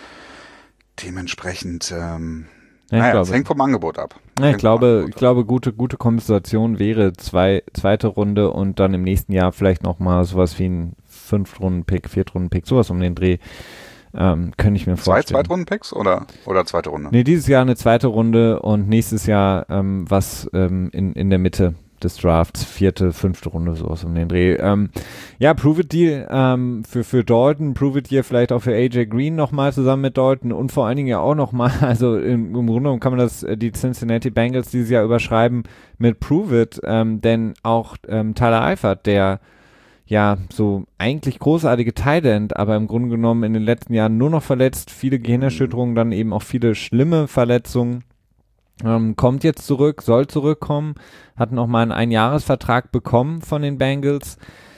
Dementsprechend... Ähm, Ja, naja, glaube, es hängt vom Angebot ab. Ja, ich glaube, ich glaube, gute, gute Kompensation wäre zwei, zweite Runde und dann im nächsten Jahr vielleicht nochmal sowas wie ein Fünftrunden-Pick, Viertrunden-Pick, sowas um den Dreh, ähm, könnte ich mir Zwei vorstellen. Zwei Zweitrunden-Picks oder, oder zweite Runde? Nee, dieses Jahr eine zweite Runde und nächstes Jahr ähm, was ähm, in, in der Mitte des Drafts, vierte, fünfte Runde, sowas um den Dreh. Ähm, ja, Prove-It-Deal ähm, für, für Dalton, Prove-It-Deal vielleicht auch für A J Green nochmal zusammen mit Dalton und vor allen Dingen ja auch nochmal, also im, im Grunde genommen kann man das, die Cincinnati Bengals dieses Jahr überschreiben mit Prove-It, ähm, denn auch ähm, Tyler Eifert, der ja so eigentlich großartige Tight End, aber im Grunde genommen in den letzten Jahren nur noch verletzt, viele Gehirnerschütterungen, dann eben auch viele schlimme Verletzungen. Ähm, kommt jetzt zurück, soll zurückkommen, hat noch mal einen Einjahresvertrag bekommen von den Bengals,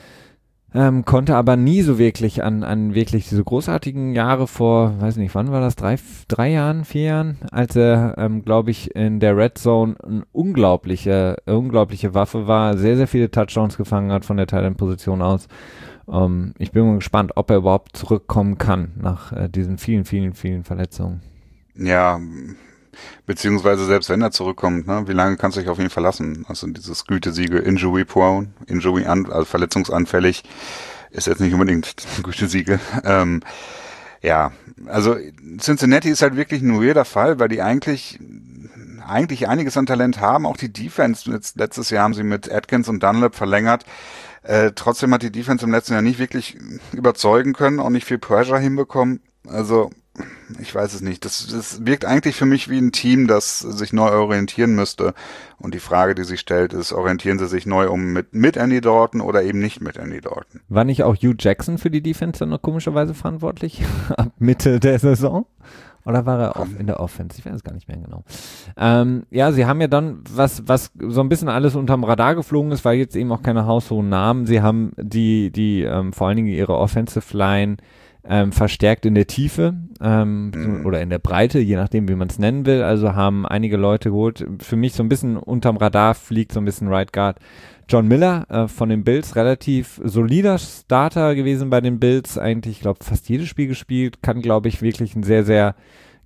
ähm, konnte aber nie so wirklich an, an wirklich diese großartigen Jahre vor, weiß nicht, wann war das, drei, drei Jahren, vier Jahren, als er, ähm, glaube ich, in der Red Zone eine unglaubliche, äh, unglaubliche Waffe war, sehr, sehr viele Touchdowns gefangen hat von der Tight End Position aus. Ähm, ich bin mal gespannt, ob er überhaupt zurückkommen kann nach äh, diesen vielen, vielen, vielen Verletzungen. Ja, beziehungsweise selbst wenn er zurückkommt, ne, wie lange kannst du dich auf ihn verlassen? Also dieses Gütesiegel Injury Prone, Injury an, also verletzungsanfällig, ist jetzt nicht unbedingt ein Gütesiegel. Ähm, Ja, also Cincinnati ist halt wirklich ein weirder Fall, weil die eigentlich eigentlich einiges an Talent haben. Auch die Defense, jetzt, letztes Jahr haben sie mit Atkins und Dunlap verlängert. Äh, trotzdem hat die Defense im letzten Jahr nicht wirklich überzeugen können, auch nicht viel Pressure hinbekommen. Also ich weiß es nicht. Das, das wirkt eigentlich für mich wie ein Team, das sich neu orientieren müsste. Und die Frage, die sich stellt, ist, orientieren sie sich neu um mit, mit Andy Dalton oder eben nicht mit Andy Dalton? War nicht auch Hugh Jackson für die Defense dann noch komischerweise verantwortlich? Ab Mitte der Saison? Oder war er auf, in der Offense? Ich weiß es gar nicht mehr genau. Ähm, ja, sie haben ja dann, was, was so ein bisschen alles unterm Radar geflogen ist, weil jetzt eben auch keine haushohen Namen. Sie haben die, die, ähm, vor allen Dingen ihre Offensive Line Ähm, verstärkt in der Tiefe ähm, mhm. oder in der Breite, je nachdem, wie man es nennen will. Also haben einige Leute geholt. Für mich so ein bisschen unterm Radar fliegt so ein bisschen Right Guard John Miller äh, von den Bills, relativ solider Starter gewesen bei den Bills. Eigentlich, ich glaube, fast jedes Spiel gespielt. Kann, glaube ich, wirklich ein sehr, sehr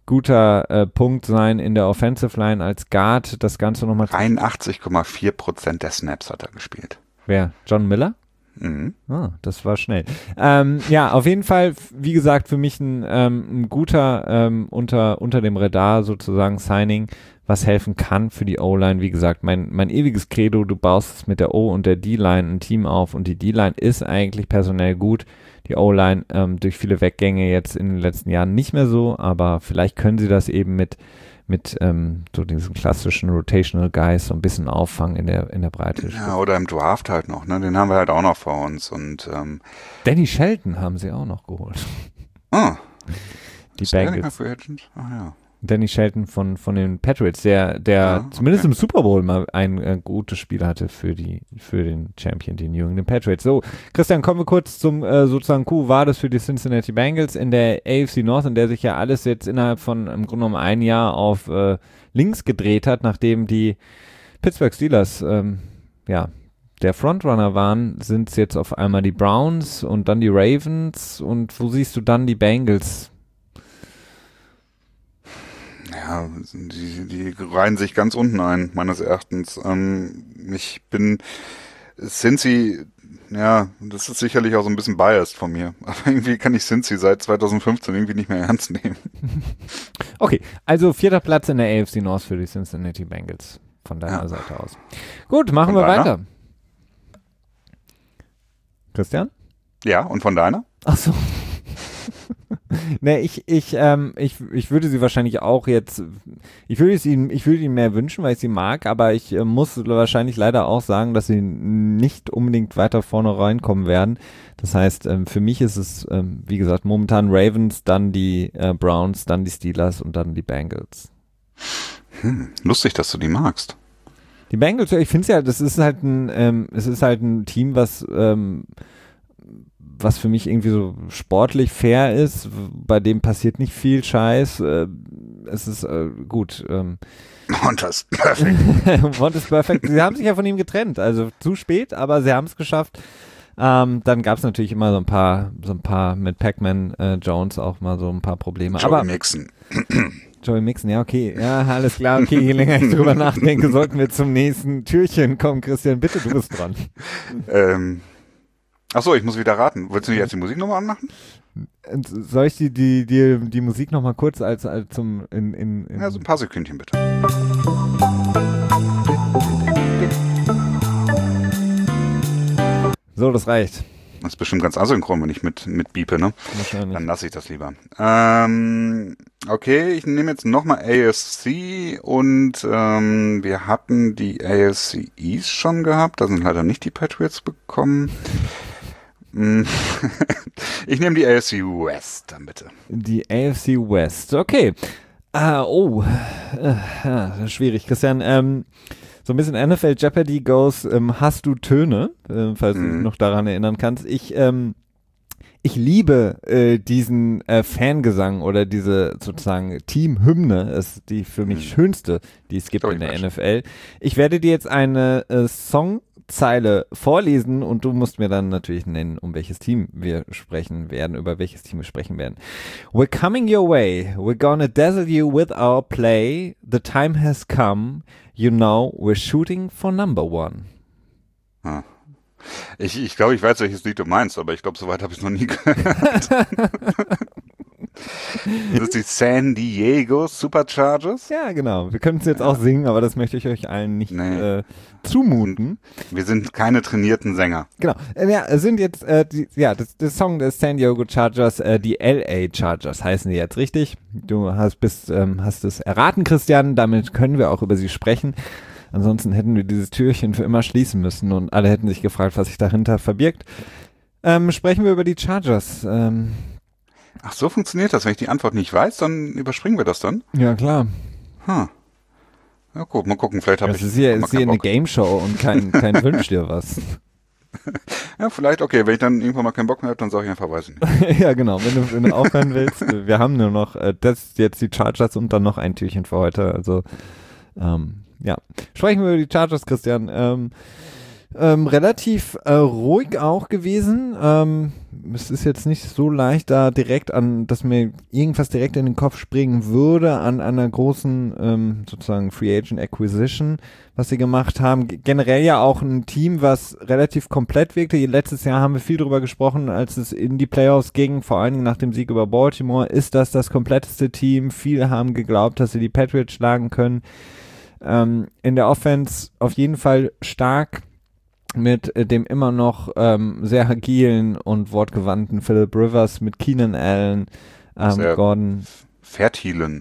guter äh, Punkt sein in der Offensive Line als Guard. Das Ganze nochmal. einundachtzig Komma vier Prozent der Snaps hat er gespielt. Wer? John Miller? Mhm. Ah, das war schnell. Ähm, ja, auf jeden Fall, wie gesagt, für mich ein, ähm, ein guter ähm, unter, unter dem Radar sozusagen Signing, was helfen kann für die O-Line. Wie gesagt, mein, mein ewiges Credo, du baust mit der O- und der D-Line ein Team auf und die D-Line ist eigentlich personell gut. Die O-Line ähm, durch viele Weggänge jetzt in den letzten Jahren nicht mehr so, aber vielleicht können sie das eben mit mit ähm, so diesen klassischen Rotational Guys so ein bisschen auffangen in der in der Breite. Ja, oder im Draft halt noch, ne? Den haben wir halt auch noch vor uns. Und ähm, Danny Shelton haben sie auch noch geholt. Ah, die ist der nicht mehr Bengals. Free Agent? Ach ja. Danny Shelton von von den Patriots, der der Ja, zumindest okay. im Super Bowl mal ein äh, gutes Spiel hatte für die für den Champion, die New England Patriots. So, Christian, kommen wir kurz zum äh, sozusagen Coup war das für die Cincinnati Bengals in der A F C North, in der sich ja alles jetzt innerhalb von im Grunde genommen ein Jahr auf äh, links gedreht hat, nachdem die Pittsburgh Steelers ähm, ja der Frontrunner waren, sind es jetzt auf einmal die Browns und dann die Ravens und wo siehst du dann die Bengals? Ja, die, die reihen sich ganz unten ein, meines Erachtens. Ähm, ich bin Cincy, ja, das ist sicherlich auch so ein bisschen biased von mir. Aber irgendwie kann ich Cincy seit zwanzig fünfzehn irgendwie nicht mehr ernst nehmen. Okay, also vierter Platz in der A F C North für die Cincinnati Bengals von deiner Ja. Seite aus. Gut, machen Von wir deiner? weiter. Christian? Ja, und von deiner? Ach so. Nee, ich, ich, ähm, ich, ich würde sie wahrscheinlich auch jetzt, ich würde es ihnen, ich würde ihnen mehr wünschen, weil ich sie mag, aber ich äh, muss wahrscheinlich leider auch sagen, dass sie nicht unbedingt weiter vorne reinkommen werden. Das heißt, ähm, für mich ist es, ähm, wie gesagt, momentan Ravens, dann die äh, Browns, dann die Steelers und dann die Bengals. Hm, lustig, dass du die magst. Die Bengals, ja, ich finde es ja, das ist halt ein, ähm, es ist halt ein Team, was, ähm, was für mich irgendwie so sportlich fair ist, bei dem passiert nicht viel Scheiß. Äh, es ist äh, gut. Ähm, Und das ist perfekt. Wont ist perfekt. Sie haben sich ja von ihm getrennt, also zu spät, aber sie haben es geschafft. Ähm, dann gab es natürlich immer so ein paar, so ein paar mit Pac-Man äh, Jones auch mal so ein paar Probleme. Joey aber Mixon. Joey Mixon, ja, okay. Ja, alles klar, okay. Je länger ich drüber nachdenke, sollten wir zum nächsten Türchen kommen. Christian, bitte, du bist dran. ähm, Achso, ich muss wieder raten. Willst du nicht jetzt die Musik nochmal anmachen? Und soll ich die, die, die, die Musik nochmal kurz als, als zum in, in, in Ja, so ein paar Sekündchen bitte. So, das reicht. Das ist bestimmt ganz asynchron, wenn ich mit, mit biepe, ne? Wahrscheinlich. Dann lasse ich das lieber. Ähm, okay, ich nehme jetzt nochmal A F C und ähm, wir hatten die A F C East schon gehabt. Da sind leider nicht die Patriots bekommen. Ich nehme die A F C West dann bitte. Die A F C West, okay. Ah, oh, äh, ja, schwierig. Christian, ähm, so ein bisschen N F L Jeopardy goes, ähm, hast du Töne, äh, falls Mhm. du dich noch daran erinnern kannst. Ich, ähm, ich liebe äh, diesen äh, Fangesang oder diese sozusagen Teamhymne, ist die für mich Mhm. schönste, die es gibt Oh, in ich der weiß. N F L. Ich werde dir jetzt eine äh, Songzeile vorlesen und du musst mir dann natürlich nennen, um welches Team wir sprechen werden, über welches Team wir sprechen werden. We're coming your way. We're gonna dazzle you with our play. The time has come. You know, we're shooting for number one. Ah. Ich, ich glaube, ich weiß, welches Lied du meinst, aber ich glaube, soweit habe ich es noch nie gehört. Das ist die San Diego Superchargers. Ja, genau. Wir können es jetzt ja. auch singen, aber das möchte ich euch allen nicht nee. äh, zumuten. Wir sind keine trainierten Sänger. Genau. Äh, ja, sind jetzt, äh, die, ja, das, das Song des San Diego Chargers, äh, die L A Chargers heißen die jetzt richtig. Du hast, bist, ähm, hast es erraten, Christian. Damit können wir auch über sie sprechen. Ansonsten hätten wir dieses Türchen für immer schließen müssen und alle hätten sich gefragt, was sich dahinter verbirgt. Ähm, sprechen wir über die Chargers. Ähm, Ach, so funktioniert das. Wenn ich die Antwort nicht weiß, dann überspringen wir das dann? Ja, klar. Hm. Ja gut, mal gucken, vielleicht habe ich... Das ist hier, ist hier eine Game-Show und kein, kein Wünsch dir was. Ja, vielleicht, okay, wenn ich dann irgendwann mal keinen Bock mehr habe, dann sage ich einfach, weiß ich nicht. Ja, genau, wenn du, wenn du aufhören willst, wir haben nur noch, äh, das jetzt die Chargers und dann noch ein Türchen für heute, also, ähm, ja. Sprechen wir über die Chargers, Christian. Ähm, Ähm, relativ äh, ruhig auch gewesen. Ähm, es ist jetzt nicht so leicht da direkt an, dass mir irgendwas direkt in den Kopf springen würde an einer großen ähm, sozusagen Free Agent Acquisition, was sie gemacht haben. G- generell ja auch ein Team, was relativ komplett wirkte. Letztes Jahr haben wir viel drüber gesprochen, als es in die Playoffs ging, vor allen Dingen nach dem Sieg über Baltimore. Ist das das kompletteste Team? Viele haben geglaubt, dass sie die Patriots schlagen können. Ähm, in der Offense auf jeden Fall stark. Mit äh, dem immer noch ähm, sehr agilen und wortgewandten Philip Rivers, mit Keenan Allen, ähm, Gordon. Fertilen.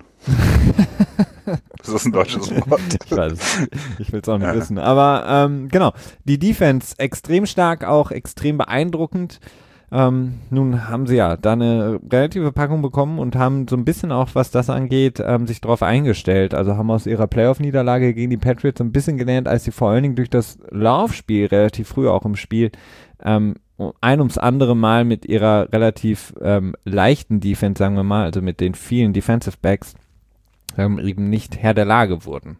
Das ist ein deutsches Wort. Ich weiß, ich will es auch nicht ja. wissen. Aber ähm, genau, die Defense extrem stark, auch extrem beeindruckend. Ähm, nun haben sie ja da eine relative Packung bekommen und haben so ein bisschen auch, was das angeht, ähm, sich darauf eingestellt. Also haben aus ihrer Playoff-Niederlage gegen die Patriots so ein bisschen gelernt, als sie vor allen Dingen durch das Laufspiel relativ früh auch im Spiel ähm, ein ums andere Mal mit ihrer relativ ähm, leichten Defense, sagen wir mal, also mit den vielen Defensive Backs, ähm, eben nicht Herr der Lage wurden.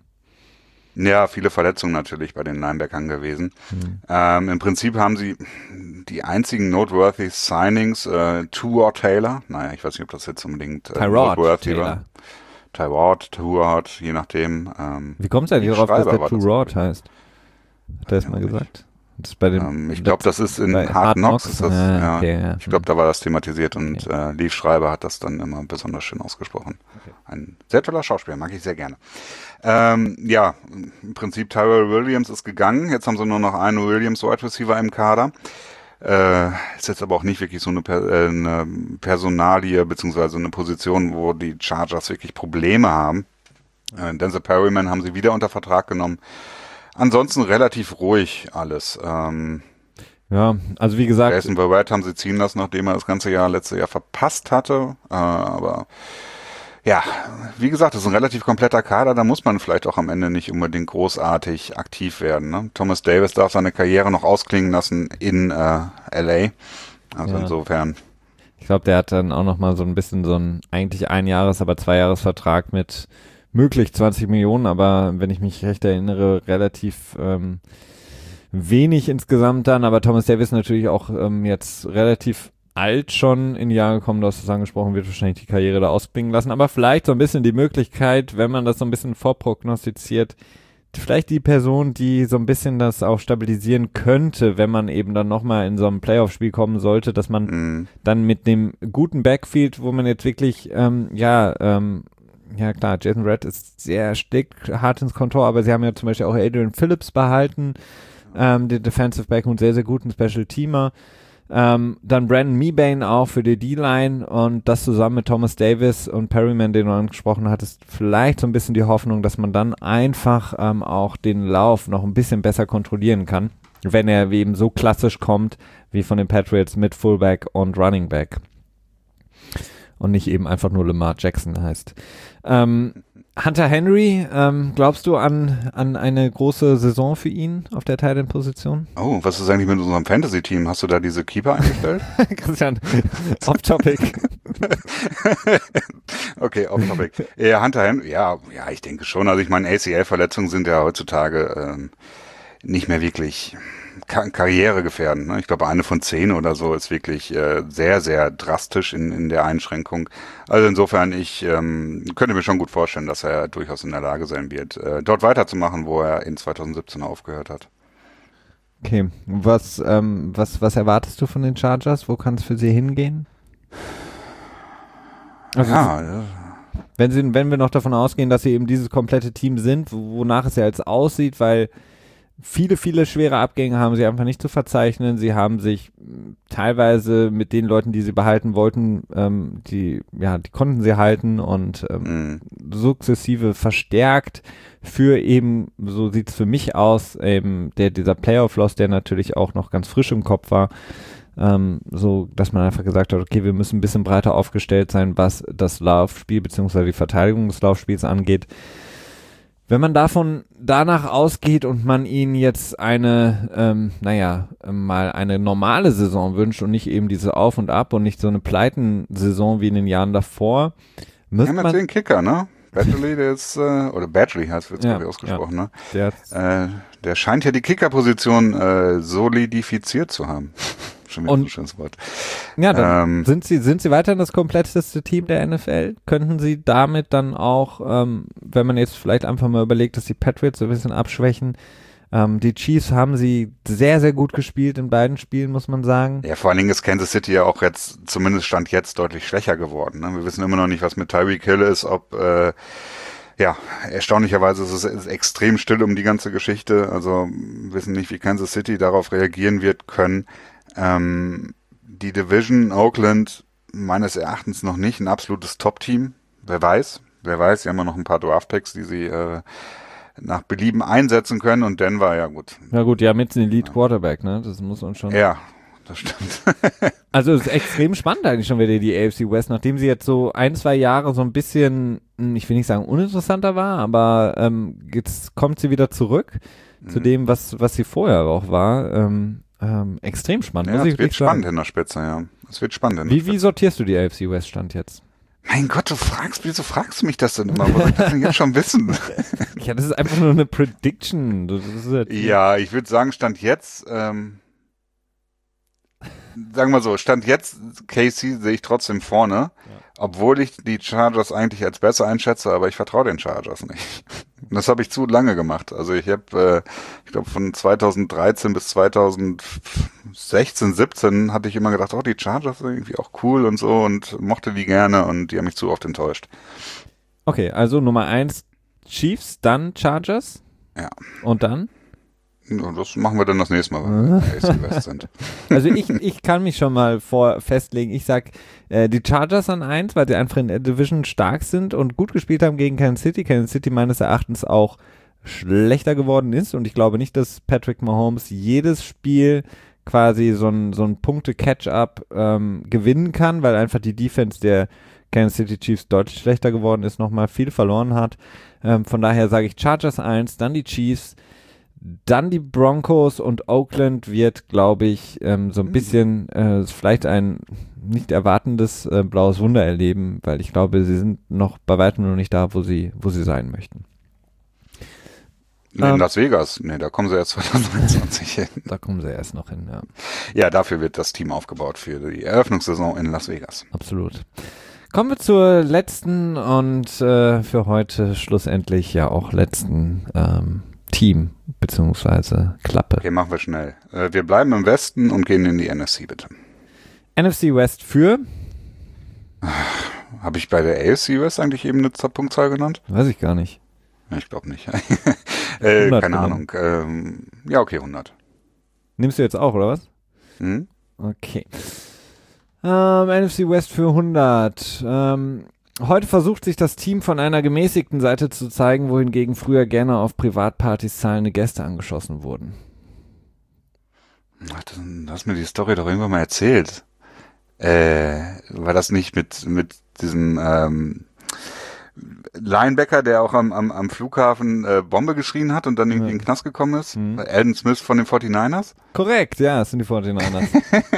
Ja, viele Verletzungen natürlich bei den Linebackern gewesen. Mhm. Ähm, im Prinzip haben sie die einzigen noteworthy Signings, äh, Tyrod Taylor, naja, ich weiß nicht, ob das jetzt unbedingt äh, noteworthy Taylor. war. Tyrod, Tyrod, je nachdem. Ähm, Wie kommt es eigentlich darauf, dass der Tyrod heißt? Hat er das mal gesagt? Das bei den ähm, ich glaube, das ist in Hard, Hard Knocks. Knocks ist das, ah, ja, okay, ja. Ich glaube, da war das thematisiert und okay. äh, Leaf Schreiber hat das dann immer besonders schön ausgesprochen. Okay. Ein sehr toller Schauspieler, mag ich sehr gerne. Ähm, ja, im Prinzip Tyrell Williams ist gegangen. Jetzt haben sie nur noch einen Williams Wide Receiver im Kader. Äh, ist jetzt aber auch nicht wirklich so eine, per, äh, eine Personalie beziehungsweise eine Position, wo die Chargers wirklich Probleme haben. Äh, Denzel Perryman haben sie wieder unter Vertrag genommen. Ansonsten relativ ruhig alles. Ähm, ja, also wie gesagt. Jason Verrett haben sie ziehen lassen, nachdem er das ganze Jahr, letzte Jahr verpasst hatte. Äh, aber ja, wie gesagt, das ist ein relativ kompletter Kader. Da muss man vielleicht auch am Ende nicht unbedingt großartig aktiv werden. Ne? Thomas Davis darf seine Karriere noch ausklingen lassen in äh, L A. Also ja. Insofern. Ich glaube, der hat dann auch noch mal so ein bisschen so ein eigentlich ein Jahres-, aber zwei Jahresvertrag mit möglich zwanzig Millionen, aber wenn ich mich recht erinnere, relativ ähm, wenig insgesamt dann, aber Thomas Davis natürlich auch ähm, jetzt relativ alt schon in die Jahre gekommen, du hast es angesprochen, wird wahrscheinlich die Karriere da ausklingen lassen, aber vielleicht so ein bisschen die Möglichkeit, wenn man das so ein bisschen vorprognostiziert, vielleicht die Person, die so ein bisschen das auch stabilisieren könnte, wenn man eben dann nochmal in so einem Playoff-Spiel kommen sollte, dass man mhm. dann mit dem guten Backfield, wo man jetzt wirklich, ähm, ja, ähm, ja klar, Jason Red ist sehr stick, hart ins Kontor, aber sie haben ja zum Beispiel auch Adrian Phillips behalten, ähm, den Defensive Back und sehr, sehr guten Special Teamer. Ähm, dann Brandon Mebane auch für die D-Line und das zusammen mit Thomas Davis und Perryman, den du angesprochen hattest, vielleicht so ein bisschen die Hoffnung, dass man dann einfach ähm, auch den Lauf noch ein bisschen besser kontrollieren kann, wenn er eben so klassisch kommt, wie von den Patriots mit Fullback und Running Back. Und nicht eben einfach nur Lamar Jackson heißt. Ähm, Hunter Henry, ähm, glaubst du an, an eine große Saison für ihn auf der Tight End Position? Oh, was ist eigentlich mit unserem Fantasy-Team? Hast du da diese Keeper eingestellt? Christian, off-topic. Okay, off-topic. Ja, Hunter Henry, ja, ja, ich denke schon. Also ich meine, A C L-Verletzungen sind ja heutzutage ähm, nicht mehr wirklich Kar- karrieregefährdend. Ne? Ich glaube, eine von zehn oder so ist wirklich äh, sehr, sehr drastisch in, in der Einschränkung. Also insofern, ich ähm, könnte mir schon gut vorstellen, dass er durchaus in der Lage sein wird, äh, dort weiterzumachen, wo er in zwanzig siebzehn aufgehört hat. Okay, was, ähm, was, was erwartest du von den Chargers? Wo kann es für sie hingehen? Also ja, ja. Wenn, sie, wenn wir noch davon ausgehen, dass sie eben dieses komplette Team sind, wonach es ja jetzt aussieht, weil viele, viele schwere Abgänge haben sie einfach nicht zu verzeichnen. Sie haben sich teilweise mit den Leuten, die sie behalten wollten, ähm, die, ja, die konnten sie halten und ähm, mm. sukzessive verstärkt für eben, so sieht es für mich aus, eben der, dieser Playoff-Loss, der natürlich auch noch ganz frisch im Kopf war. Ähm, so, dass man einfach gesagt hat, okay, wir müssen ein bisschen breiter aufgestellt sein, was das Laufspiel bzw. die Verteidigung des Laufspiels angeht. Wenn man davon danach ausgeht und man ihnen jetzt eine, ähm, naja, mal eine normale Saison wünscht und nicht eben diese Auf und Ab und nicht so eine Pleiten-Saison wie in den Jahren davor, müsste man... Wir haben jetzt den Kicker, ne? Badgley, der ist, äh, oder Badgley heißt es, glaube ich, ausgesprochen, ja, ne? Der, äh, der scheint ja die Kickerposition äh, solidifiziert zu haben. Schon wieder und, so ein schönes Wort. Ja, dann ähm, sind sie, sind sie weiterhin das kompletteste Team der N F L? Könnten sie damit dann auch, ähm, wenn man jetzt vielleicht einfach mal überlegt, dass die Patriots so ein bisschen abschwächen, ähm, die Chiefs haben sie sehr, sehr gut gespielt in beiden Spielen, muss man sagen. Ja, vor allen Dingen ist Kansas City ja auch jetzt, zumindest Stand jetzt, deutlich schwächer geworden. Ne? Wir wissen immer noch nicht, was mit Tyreek Hill ist, ob, äh, ja, erstaunlicherweise ist es ist extrem still um die ganze Geschichte. Also wissen nicht, wie Kansas City darauf reagieren wird können. Ähm, die Division Oakland meines Erachtens noch nicht ein absolutes Top-Team. Wer weiß, wer weiß, sie haben ja noch ein paar Draft-Picks, die sie äh, nach Belieben einsetzen können und Denver, ja gut. Ja gut, die haben jetzt einen Elite-Quarterback, ne? Das muss man schon... Ja, das stimmt. Also es ist extrem spannend eigentlich schon wieder die A F C West, nachdem sie jetzt so ein, zwei Jahre so ein bisschen, ich will nicht sagen uninteressanter war, aber ähm, jetzt kommt sie wieder zurück mhm. zu dem, was, was sie vorher auch war. Ähm, Ähm, extrem spannend. Ja, muss ich es wird sagen. spannend in der Spitze, ja. Es wird spannend in der Wie, Spitze. wie sortierst du die A F C West Stand jetzt? Mein Gott, du fragst, wieso fragst du mich das denn immer? Was soll ich das denn jetzt schon wissen? Ja, das ist einfach nur eine Prediction. Das ist halt ja, ich würde sagen, Stand jetzt, ähm, sagen wir so, Stand jetzt, K C sehe ich trotzdem vorne, ja. Obwohl ich die Chargers eigentlich als besser einschätze, aber ich vertraue den Chargers nicht. Und das habe ich zu lange gemacht. Also ich habe, äh, ich glaube von zweitausenddreizehn bis zweitausendsechzehn, siebzehn hatte ich immer gedacht, oh, die Chargers sind irgendwie auch cool und so und mochte die gerne und die haben mich zu oft enttäuscht. Okay, also Nummer eins Chiefs, dann Chargers. Ja. Und dann? Das machen wir dann das nächste Mal, wenn wir in der A F C West sind. Also ich, ich kann mich schon mal vor festlegen. Ich sag äh, die Chargers an eins, weil sie einfach in der Division stark sind und gut gespielt haben gegen Kansas City. Kansas City meines Erachtens auch schlechter geworden ist und ich glaube nicht, dass Patrick Mahomes jedes Spiel quasi so ein, so ein Punkte-Catch-up ähm, gewinnen kann, weil einfach die Defense der Kansas City Chiefs deutlich schlechter geworden ist, nochmal viel verloren hat. Ähm, von daher sage ich Chargers eins, dann die Chiefs, dann die Broncos und Oakland wird, glaube ich, ähm, so ein bisschen äh, vielleicht ein nicht erwartendes äh, blaues Wunder erleben, weil ich glaube, sie sind noch bei weitem noch nicht da, wo sie, wo sie sein möchten. In ähm, Las Vegas, nee, da kommen sie erst zwanzig einundzwanzig hin. Da kommen sie erst noch hin, ja. Ja, dafür wird das Team aufgebaut für die Eröffnungssaison in Las Vegas. Absolut. Kommen wir zur letzten und äh, für heute schlussendlich ja auch letzten ähm, Team beziehungsweise Klappe. Okay, machen wir schnell. Äh, wir bleiben im Westen und gehen in die N F C, bitte. N F C West für? Habe ich bei der A F C West eigentlich eben eine Punktzahl genannt? Weiß ich gar nicht. Ich glaube nicht. äh, keine genommen. Ahnung. Ähm, ja, okay, hundert. Nimmst du jetzt auch, oder was? Hm? Okay. Ähm, N F C West für hundert. Ähm, heute versucht sich das Team von einer gemäßigten Seite zu zeigen, wohingegen früher gerne auf Privatpartys zahlende Gäste angeschossen wurden. Ach, das, du hast mir die Story doch irgendwann mal erzählt. Äh, war das nicht mit, mit diesem ähm, Linebacker, der auch am, am, am Flughafen äh, Bombe geschrien hat und dann irgendwie ja. in den Knast gekommen ist? Mhm. Alden Smith von den forty-niners? Korrekt, ja, es sind die forty-niners.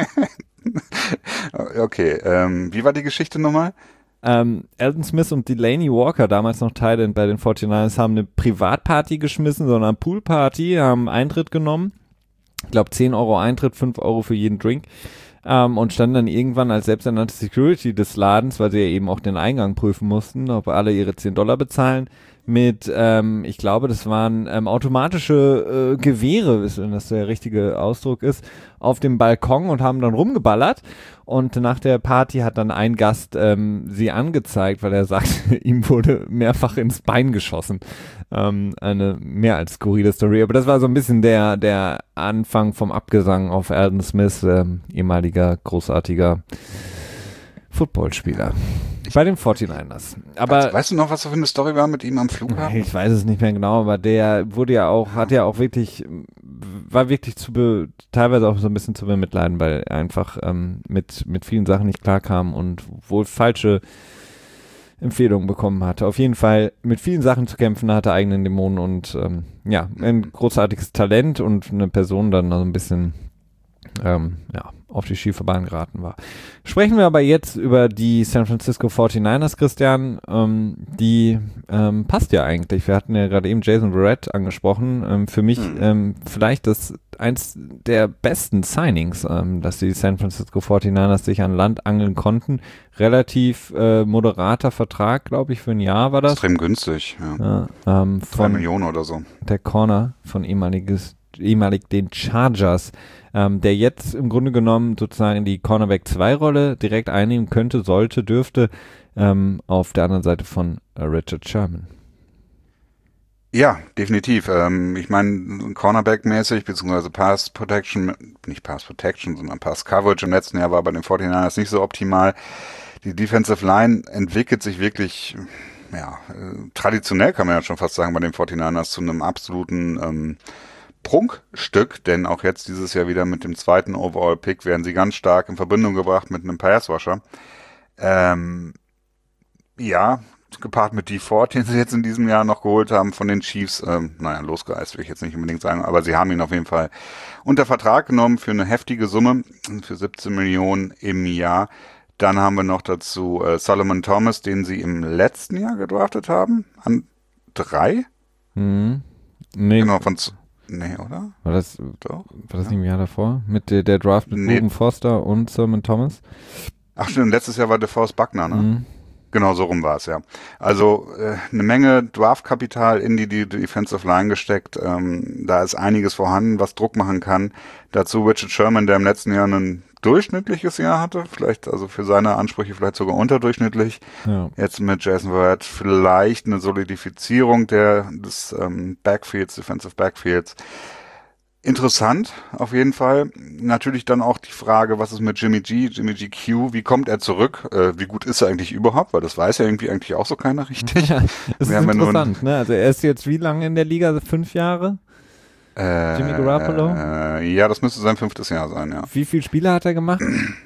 Okay, ähm, wie war die Geschichte nochmal? Ähm, Alden Smith und Delaney Walker, damals noch Teil bei den forty-niners, haben eine Privatparty geschmissen, sondern eine Poolparty, haben Eintritt genommen. Ich glaube zehn Euro Eintritt, fünf Euro für jeden Drink. Ähm, und standen dann irgendwann als selbsternannte Security des Ladens, weil sie ja eben auch den Eingang prüfen mussten, ob alle ihre zehn Dollar bezahlen, mit, ähm, ich glaube, das waren ähm, automatische äh, Gewehre, wenn das der richtige Ausdruck ist, auf dem Balkon und haben dann rumgeballert. Und nach der Party hat dann ein Gast ähm, sie angezeigt, weil er sagt, ihm wurde mehrfach ins Bein geschossen. Ähm, eine mehr als skurrile Story. Aber das war so ein bisschen der, der Anfang vom Abgesang auf Aldon Smith, ähm, ehemaliger großartiger Footballspieler. Ich bei den forty-niners. Aber weißt, weißt du noch, was da für eine Story war mit ihm am Flughafen? Ich weiß es nicht mehr genau, aber der wurde ja auch, hat ja auch wirklich, war wirklich zu be, teilweise auch so ein bisschen zu bemitleiden, weil er einfach ähm, mit, mit vielen Sachen nicht klarkam und wohl falsche Empfehlungen bekommen hatte. Auf jeden Fall mit vielen Sachen zu kämpfen, hatte eigenen Dämonen und ähm, ja, ein großartiges Talent und eine Person dann so ein bisschen ähm, ja, auf die schiefe Bahn geraten war. Sprechen wir aber jetzt über die San Francisco forty-niners, Christian. Ähm, die ähm, passt ja eigentlich. Wir hatten ja gerade eben Jason Verrett angesprochen. Ähm, für mich mhm. ähm, vielleicht das eins der besten Signings, ähm, dass die San Francisco forty-niners sich an Land angeln konnten. Relativ äh, moderater Vertrag, glaube ich, für ein Jahr war das. Extrem günstig, ja. ja ähm, von Drei Millionen oder so. Der Corner von ehemaliges, ehemalig den Chargers, ähm, der jetzt im Grunde genommen sozusagen die Cornerback zwei Rolle direkt einnehmen könnte, sollte, dürfte, ähm, auf der anderen Seite von äh, Richard Sherman. Ja, definitiv. Ähm, ich meine, Cornerback-mäßig, beziehungsweise Pass Protection, nicht Pass Protection, sondern Pass Coverage im letzten Jahr war bei den forty-niners nicht so optimal. Die Defensive Line entwickelt sich wirklich, ja, äh, traditionell kann man ja schon fast sagen, bei den forty-niners zu einem absoluten ähm, Prunkstück, denn auch jetzt dieses Jahr wieder mit dem zweiten Overall-Pick werden sie ganz stark in Verbindung gebracht mit einem Pass-Rusher. Ähm, ja, gepaart mit D Ford, den sie jetzt in diesem Jahr noch geholt haben von den Chiefs. Ähm, naja, losgeeist will ich jetzt nicht unbedingt sagen, aber sie haben ihn auf jeden Fall unter Vertrag genommen für eine heftige Summe, für siebzehn Millionen im Jahr. Dann haben wir noch dazu äh, Solomon Thomas, den sie im letzten Jahr gedraftet haben, an drei. Mhm. Nee. Genau, von Nee, oder? War das, Doch, war das ja. nicht im Jahr davor? Mit der, der Draft mit nee. Ruben Foster und Solomon Thomas? Ach stimmt, letztes Jahr war DeForest Buckner, ne? Mhm. Genau, so rum war es, ja. Also äh, eine Menge Draftkapital in die, die Defensive Line gesteckt. Ähm, da ist einiges vorhanden, was Druck machen kann. Dazu Richard Sherman, der im letzten Jahr ein durchschnittliches Jahr hatte, vielleicht also für seine Ansprüche vielleicht sogar unterdurchschnittlich. Ja. Jetzt mit Jason Verrett vielleicht eine Solidifizierung der des ähm, Backfields, Defensive Backfields. Interessant, auf jeden Fall. Natürlich dann auch die Frage, was ist mit Jimmy G, Jimmy G Q, wie kommt er zurück? Äh, wie gut ist er eigentlich überhaupt? Weil das weiß ja irgendwie eigentlich auch so keiner richtig. Ja, das ist interessant, ne? Also er ist jetzt wie lange in der Liga? Fünf Jahre? Äh, Jimmy Garoppolo? Äh, ja, das müsste sein fünftes Jahr sein, ja. Wie viele Spiele hat er gemacht?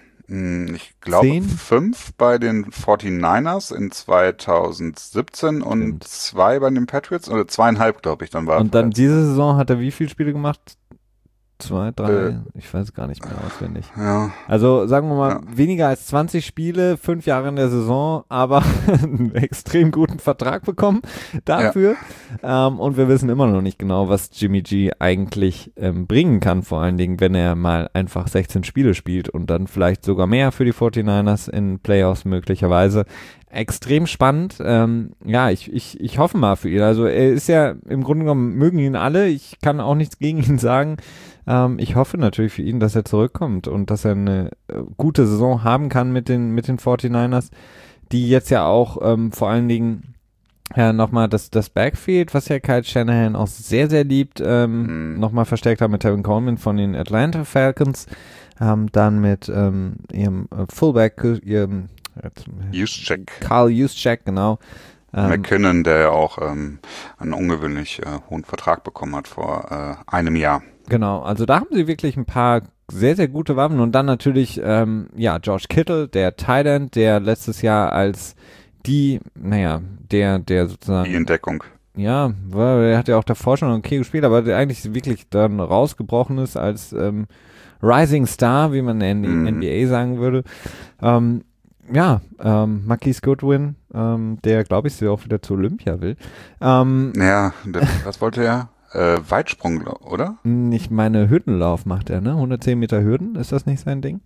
Ich glaube Zehn? fünf bei den forty-niners in zweitausendsiebzehn und Stimmt. zwei bei den Patriots, oder zweieinhalb, glaube ich, dann war. Und dann diese Saison hat er wie viele Spiele gemacht? Zwei, drei, äh, ich weiß gar nicht mehr auswendig. Ja. Also sagen wir mal, ja. weniger als zwanzig Spiele, fünf Jahre in der Saison, aber einen extrem guten Vertrag bekommen dafür. Ja. Ähm, und wir wissen immer noch nicht genau, was Jimmy G eigentlich ähm, bringen kann, vor allen Dingen, wenn er mal einfach sechzehn Spiele spielt und dann vielleicht sogar mehr für die forty-niners in Playoffs möglicherweise. Extrem spannend. Ähm, ja, ich, ich, ich hoffe mal für ihn. Also er ist ja, im Grunde genommen mögen ihn alle. Ich kann auch nichts gegen ihn sagen. Ähm, ich hoffe natürlich für ihn, dass er zurückkommt und dass er eine äh, gute Saison haben kann mit den, mit den forty-niners, die jetzt ja auch ähm, vor allen Dingen ja, nochmal das, das Backfield, was ja Kyle Shanahan auch sehr, sehr liebt, ähm, mhm. nochmal verstärkt haben mit Tevin Coleman von den Atlanta Falcons, ähm, dann mit ähm, ihrem äh, Fullback, ihrem Juszczyk. Karl Juszczyk, genau. Ähm, McKinnon, der ja auch ähm, einen ungewöhnlich äh, hohen Vertrag bekommen hat vor äh, einem Jahr. Genau, also da haben sie wirklich ein paar sehr, sehr gute Waffen und dann natürlich, ähm, ja, George Kittle, der Tight End, der letztes Jahr als die, naja, der, der sozusagen... Die Entdeckung. Ja, weil er hat ja auch davor schon okay gespielt, aber der eigentlich wirklich dann rausgebrochen ist als ähm, Rising Star, wie man in der mhm. N B A sagen würde. Ähm, Ja, ähm, Marquise Goodwin, ähm, der, glaube ich, auch wieder zu Olympia will. Ähm, ja, das, was wollte er? Äh, Weitsprung, oder? Ich meine, Hürdenlauf macht er, ne? hundertzehn Meter Hürden, ist das nicht sein Ding?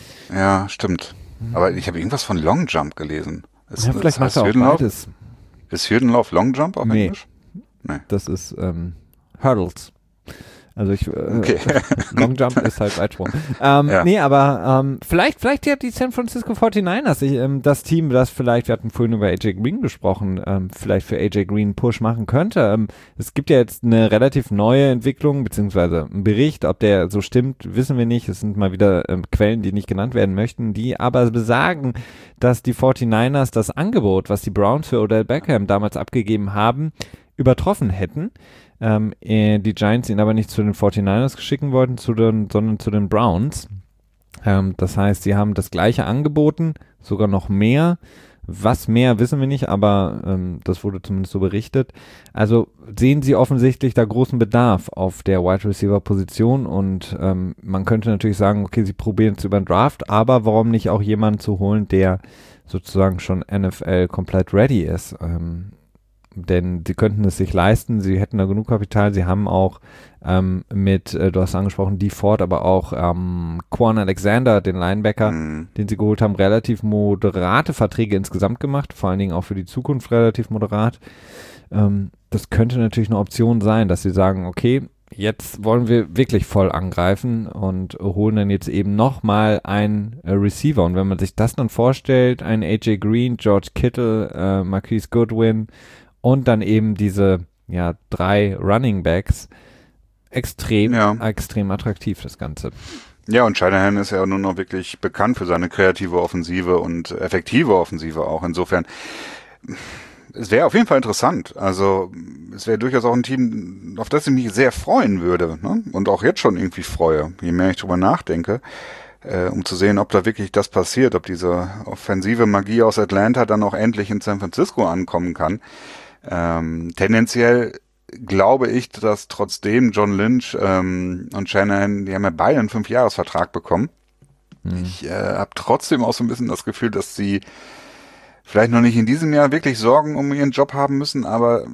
Ja, stimmt. Aber ich habe irgendwas von Long Jump gelesen. Ist, ja, vielleicht macht er auch beides. Ist Hürdenlauf Long Jump auf nee. Englisch? Nee. Das ist ähm, Hurdles. Also ich, äh, okay. Long Jump ist halt Weitsprung. Ähm, ja. Nee, aber ähm, vielleicht, vielleicht ja die San Francisco forty-niners, ich, ähm, das Team, das vielleicht, wir hatten vorhin über A J Green gesprochen, ähm, vielleicht für A J Green einen Push machen könnte. Ähm, es gibt ja jetzt eine relativ neue Entwicklung, beziehungsweise einen Bericht, ob der so stimmt, wissen wir nicht. Es sind mal wieder ähm, Quellen, die nicht genannt werden möchten, die aber besagen, dass die forty-niners das Angebot, was die Browns für Odell Beckham damals abgegeben haben, übertroffen hätten. Ähm, die Giants ihn aber nicht zu den forty-niners schicken wollten, zu den, sondern zu den Browns. Ähm, das heißt, sie haben das gleiche angeboten, sogar noch mehr. Was mehr, wissen wir nicht, aber ähm, das wurde zumindest so berichtet. Also sehen sie offensichtlich da großen Bedarf auf der Wide Receiver Position und ähm, man könnte natürlich sagen, okay, sie probieren es über den Draft, aber warum nicht auch jemanden zu holen, der sozusagen schon N F L komplett ready ist? Ähm, denn sie könnten es sich leisten, sie hätten da genug Kapital, sie haben auch ähm, mit, äh, du hast angesprochen, Dee Ford, aber auch ähm, Quan Alexander, den Linebacker, mhm. den sie geholt haben, relativ moderate Verträge insgesamt gemacht, vor allen Dingen auch für die Zukunft relativ moderat. Ähm, das könnte natürlich eine Option sein, dass sie sagen, okay, jetzt wollen wir wirklich voll angreifen und holen dann jetzt eben nochmal einen äh, Receiver. Und wenn man sich das dann vorstellt, ein A J Green, George Kittle, äh, Marquise Goodwin, und dann eben diese ja, drei Running Backs. Extrem, ja. extrem attraktiv, das Ganze. Ja, und Shanahan ist ja nun noch wirklich bekannt für seine kreative Offensive und effektive Offensive auch. Insofern, es wäre auf jeden Fall interessant. Also, es wäre durchaus auch ein Team, auf das ich mich sehr freuen würde. Ne? Und auch jetzt schon irgendwie freue, je mehr ich drüber nachdenke. Äh, um zu sehen, ob da wirklich das passiert, ob diese offensive Magie aus Atlanta dann auch endlich in San Francisco ankommen kann. Ähm, tendenziell glaube ich, dass trotzdem John Lynch ähm, und Shanahan, die haben ja beide einen Fünfjahresvertrag bekommen. Mhm. Ich äh, habe trotzdem auch so ein bisschen das Gefühl, dass sie vielleicht noch nicht in diesem Jahr wirklich Sorgen um ihren Job haben müssen, aber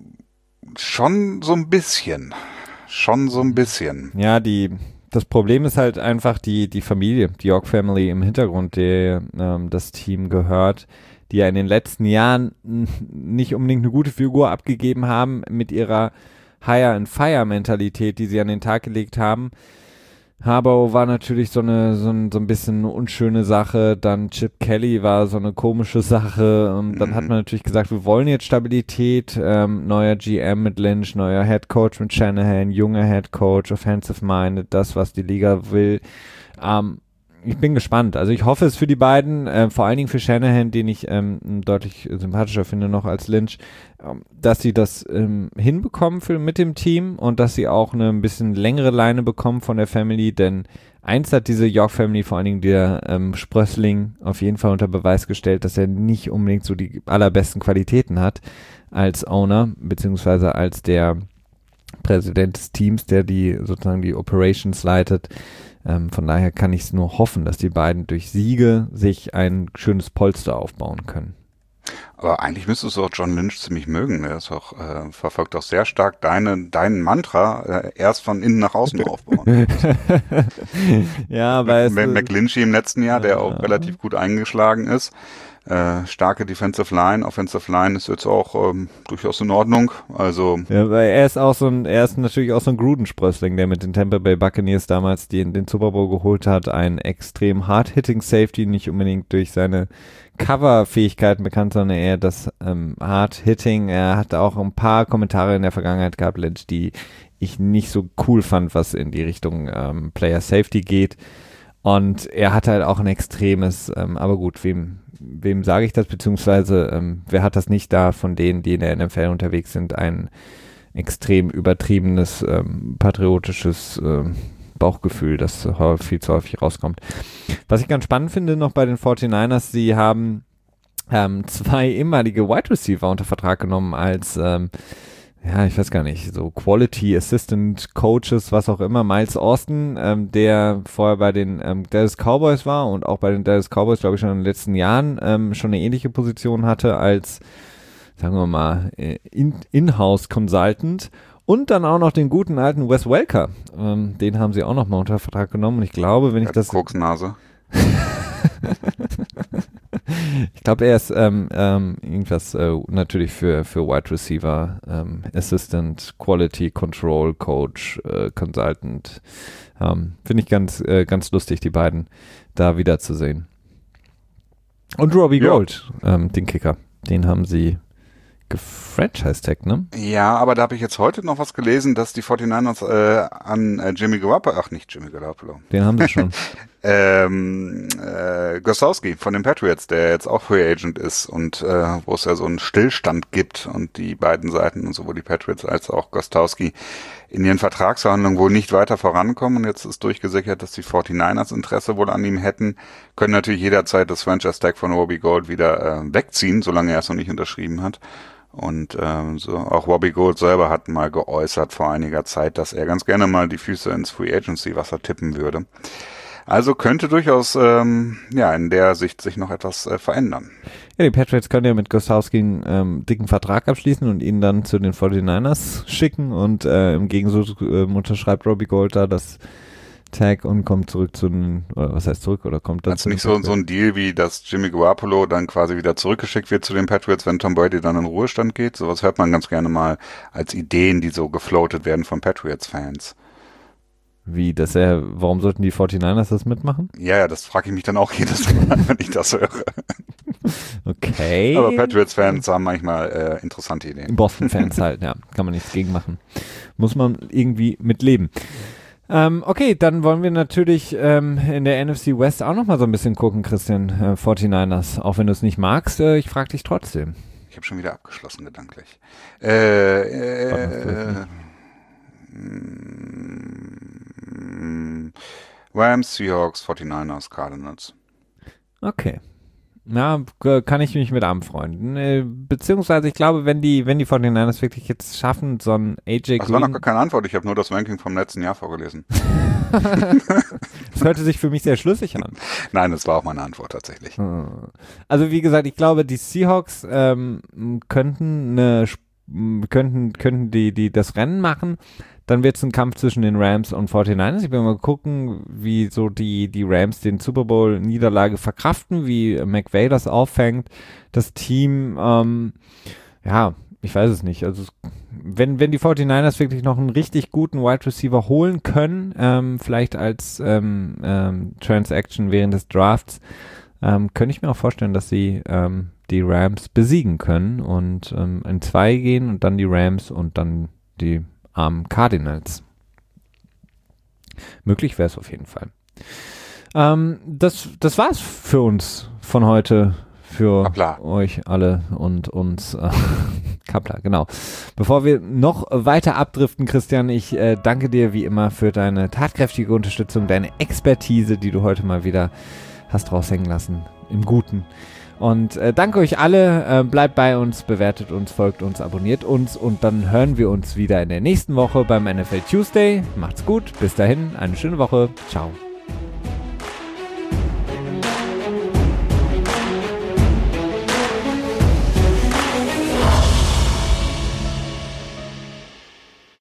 schon so ein bisschen. Schon so ein bisschen. Ja, die das Problem ist halt einfach die, die Familie, die York Family im Hintergrund, der ähm, das Team gehört, die ja in den letzten Jahren nicht unbedingt eine gute Figur abgegeben haben mit ihrer Hire-and-Fire-Mentalität, die sie an den Tag gelegt haben. Harbaugh war natürlich so eine so ein, so ein bisschen eine unschöne Sache, dann Chip Kelly war so eine komische Sache und dann hat man natürlich gesagt, wir wollen jetzt Stabilität, ähm, neuer G M mit Lynch, neuer Head Coach mit Shanahan, junger Head Coach, Offensive Minded, das, was die Liga will. Ähm, ich bin gespannt. Also ich hoffe es für die beiden, äh, vor allen Dingen für Shanahan, den ich ähm, deutlich sympathischer finde noch als Lynch, ähm, dass sie das ähm, hinbekommen für, mit dem Team und dass sie auch eine ein bisschen längere Leine bekommen von der Family, denn eins hat diese York Family, vor allen Dingen der ähm, Sprössling, auf jeden Fall unter Beweis gestellt, dass er nicht unbedingt so die allerbesten Qualitäten hat als Owner, beziehungsweise als der Präsident des Teams, der die sozusagen die Operations leitet. Ähm, von daher kann ich es nur hoffen, dass die beiden durch Siege sich ein schönes Polster aufbauen können. Aber eigentlich müsstest du auch John Lynch ziemlich mögen. Er ist auch, äh, verfolgt auch sehr stark deine, deinen Mantra, äh, erst von innen nach außen aufbauen. Ja, aber Mac, McGlinchey im letzten Jahr, der auch relativ gut eingeschlagen ist. Äh, starke Defensive Line, Offensive Line ist jetzt auch ähm, durchaus in Ordnung. Also ja, weil er ist auch so ein, er ist natürlich auch so ein Gruden-Sprössling, der mit den Tampa Bay Buccaneers damals den, den Super Bowl geholt hat. Ein extrem hard-hitting Safety, nicht unbedingt durch seine Cover-Fähigkeiten bekannt, sondern eher das ähm, Hard-Hitting. Er hatte auch ein paar Kommentare in der Vergangenheit gehabt, Lynch, die ich nicht so cool fand, was in die Richtung ähm, Player Safety geht. Und er hat halt auch ein extremes, ähm, aber gut, wem wem sage ich das, beziehungsweise ähm, wer hat das nicht da von denen, die in der N F L unterwegs sind, ein extrem übertriebenes, ähm, patriotisches ähm, Bauchgefühl, das viel zu häufig rauskommt. Was ich ganz spannend finde noch bei den forty-niners, sie haben ähm, zwei ehemalige Wide Receiver unter Vertrag genommen als ähm, ja, ich weiß gar nicht, so Quality Assistant Coaches, was auch immer, Miles Austin, ähm, der vorher bei den ähm, Dallas Cowboys war und auch bei den Dallas Cowboys, glaube ich, schon in den letzten Jahren ähm, schon eine ähnliche Position hatte als, sagen wir mal, in, In-House Consultant und dann auch noch den guten alten Wes Welker, ähm, den haben sie auch noch mal unter Vertrag genommen und ich glaube, wenn ich das... Koksnase. Ich glaube, er ist ähm, ähm, irgendwas äh, natürlich für, für Wide Receiver, ähm, Assistant, Quality Control Coach, äh, Consultant. Ähm, Finde ich ganz, äh, ganz lustig, die beiden da wiederzusehen. Und Robbie Ja. Gould, ähm, den Kicker, den haben sie gefranchise-tagged, ne? Ja, aber da habe ich jetzt heute noch was gelesen, dass die forty-niners äh, an äh, Jimmy Garoppolo, ach nicht Jimmy Garoppolo, Den haben sie schon. ähm, äh, Gostkowski von den Patriots, der jetzt auch Free Agent ist und äh, wo es ja so einen Stillstand gibt und die beiden Seiten, und sowohl die Patriots als auch Gostkowski, in ihren Vertragsverhandlungen wohl nicht weiter vorankommen und jetzt ist durchgesickert, dass die forty-niners Interesse wohl an ihm hätten, können natürlich jederzeit das Franchise-Tag von Robbie Gould wieder äh, wegziehen, solange er es noch nicht unterschrieben hat. Und ähm, so auch Robbie Gould selber hat mal geäußert vor einiger Zeit, dass er ganz gerne mal die Füße ins Free Agency Wasser tippen würde. Also könnte durchaus ähm, ja in der Sicht sich noch etwas äh, verändern. Ja, die Patriots können ja mit Gostkowski einen ähm, dicken Vertrag abschließen und ihn dann zu den forty-niners schicken und äh, im Gegenzug äh, unterschreibt Robbie Gould da das Tag und kommt zurück zu den, oder was heißt zurück, oder kommt dann Also zu den nicht so, so ein Deal wie, dass Jimmy Garoppolo dann quasi wieder zurückgeschickt wird zu den Patriots, wenn Tom Brady dann in Ruhestand geht. Sowas hört man ganz gerne mal als Ideen, die so gefloatet werden von Patriots-Fans. Wie, dass er, warum sollten die forty-niners das mitmachen? Ja, ja, das frage ich mich dann auch jedes Mal, wenn ich das höre. Okay. Aber Patriots-Fans haben manchmal äh, interessante Ideen. Boston-Fans halt, ja, kann man nichts gegen machen. Muss man irgendwie mit leben. Ähm, okay, dann wollen wir natürlich ähm, in der N F C West auch nochmal so ein bisschen gucken, Christian, äh, forty-niners. Auch wenn du es nicht magst, äh, ich frage dich trotzdem. Ich habe schon wieder abgeschlossen gedanklich. Äh, äh, äh, Rams, Seahawks, forty-niners, Cardinals. Okay. Ja, g- kann ich mich mit anfreunden. Äh, beziehungsweise ich glaube, wenn die, wenn die forty-niners wirklich jetzt schaffen, so ein A J Das war noch Green, gar keine Antwort, ich habe nur das Ranking vom letzten Jahr vorgelesen. das hörte sich für mich sehr schlüssig an. Nein, das war auch meine Antwort tatsächlich. Also wie gesagt, ich glaube, die Seahawks ähm, könnten eine, Sp- könnten könnten die die das Rennen machen. Dann wird es ein Kampf zwischen den Rams und forty-niners. Ich will mal gucken, wie so die die Rams den Super Bowl Niederlage verkraften, wie McVay das auffängt. Das Team, ähm, ja, ich weiß es nicht. Also es- wenn wenn die forty-niners wirklich noch einen richtig guten Wide Receiver holen können, ähm, vielleicht als ähm, ähm, Transaction während des Drafts, ähm, könnte ich mir auch vorstellen, dass sie ähm, die Rams besiegen können und ähm, in zwei gehen und dann die Rams und dann die armen Cardinals. Möglich wäre es auf jeden Fall. Ähm, das, das war's für uns von heute, für Kapla. euch alle und uns. Äh, Kapla, genau. Bevor wir noch weiter abdriften, Christian, ich äh, danke dir wie immer für deine tatkräftige Unterstützung, deine Expertise, die du heute mal wieder hast raushängen lassen, im Guten. Und äh, danke euch alle, äh, bleibt bei uns, bewertet uns, folgt uns, abonniert uns und dann hören wir uns wieder in der nächsten Woche beim N F L Tuesday. Macht's gut, bis dahin, eine schöne Woche, ciao.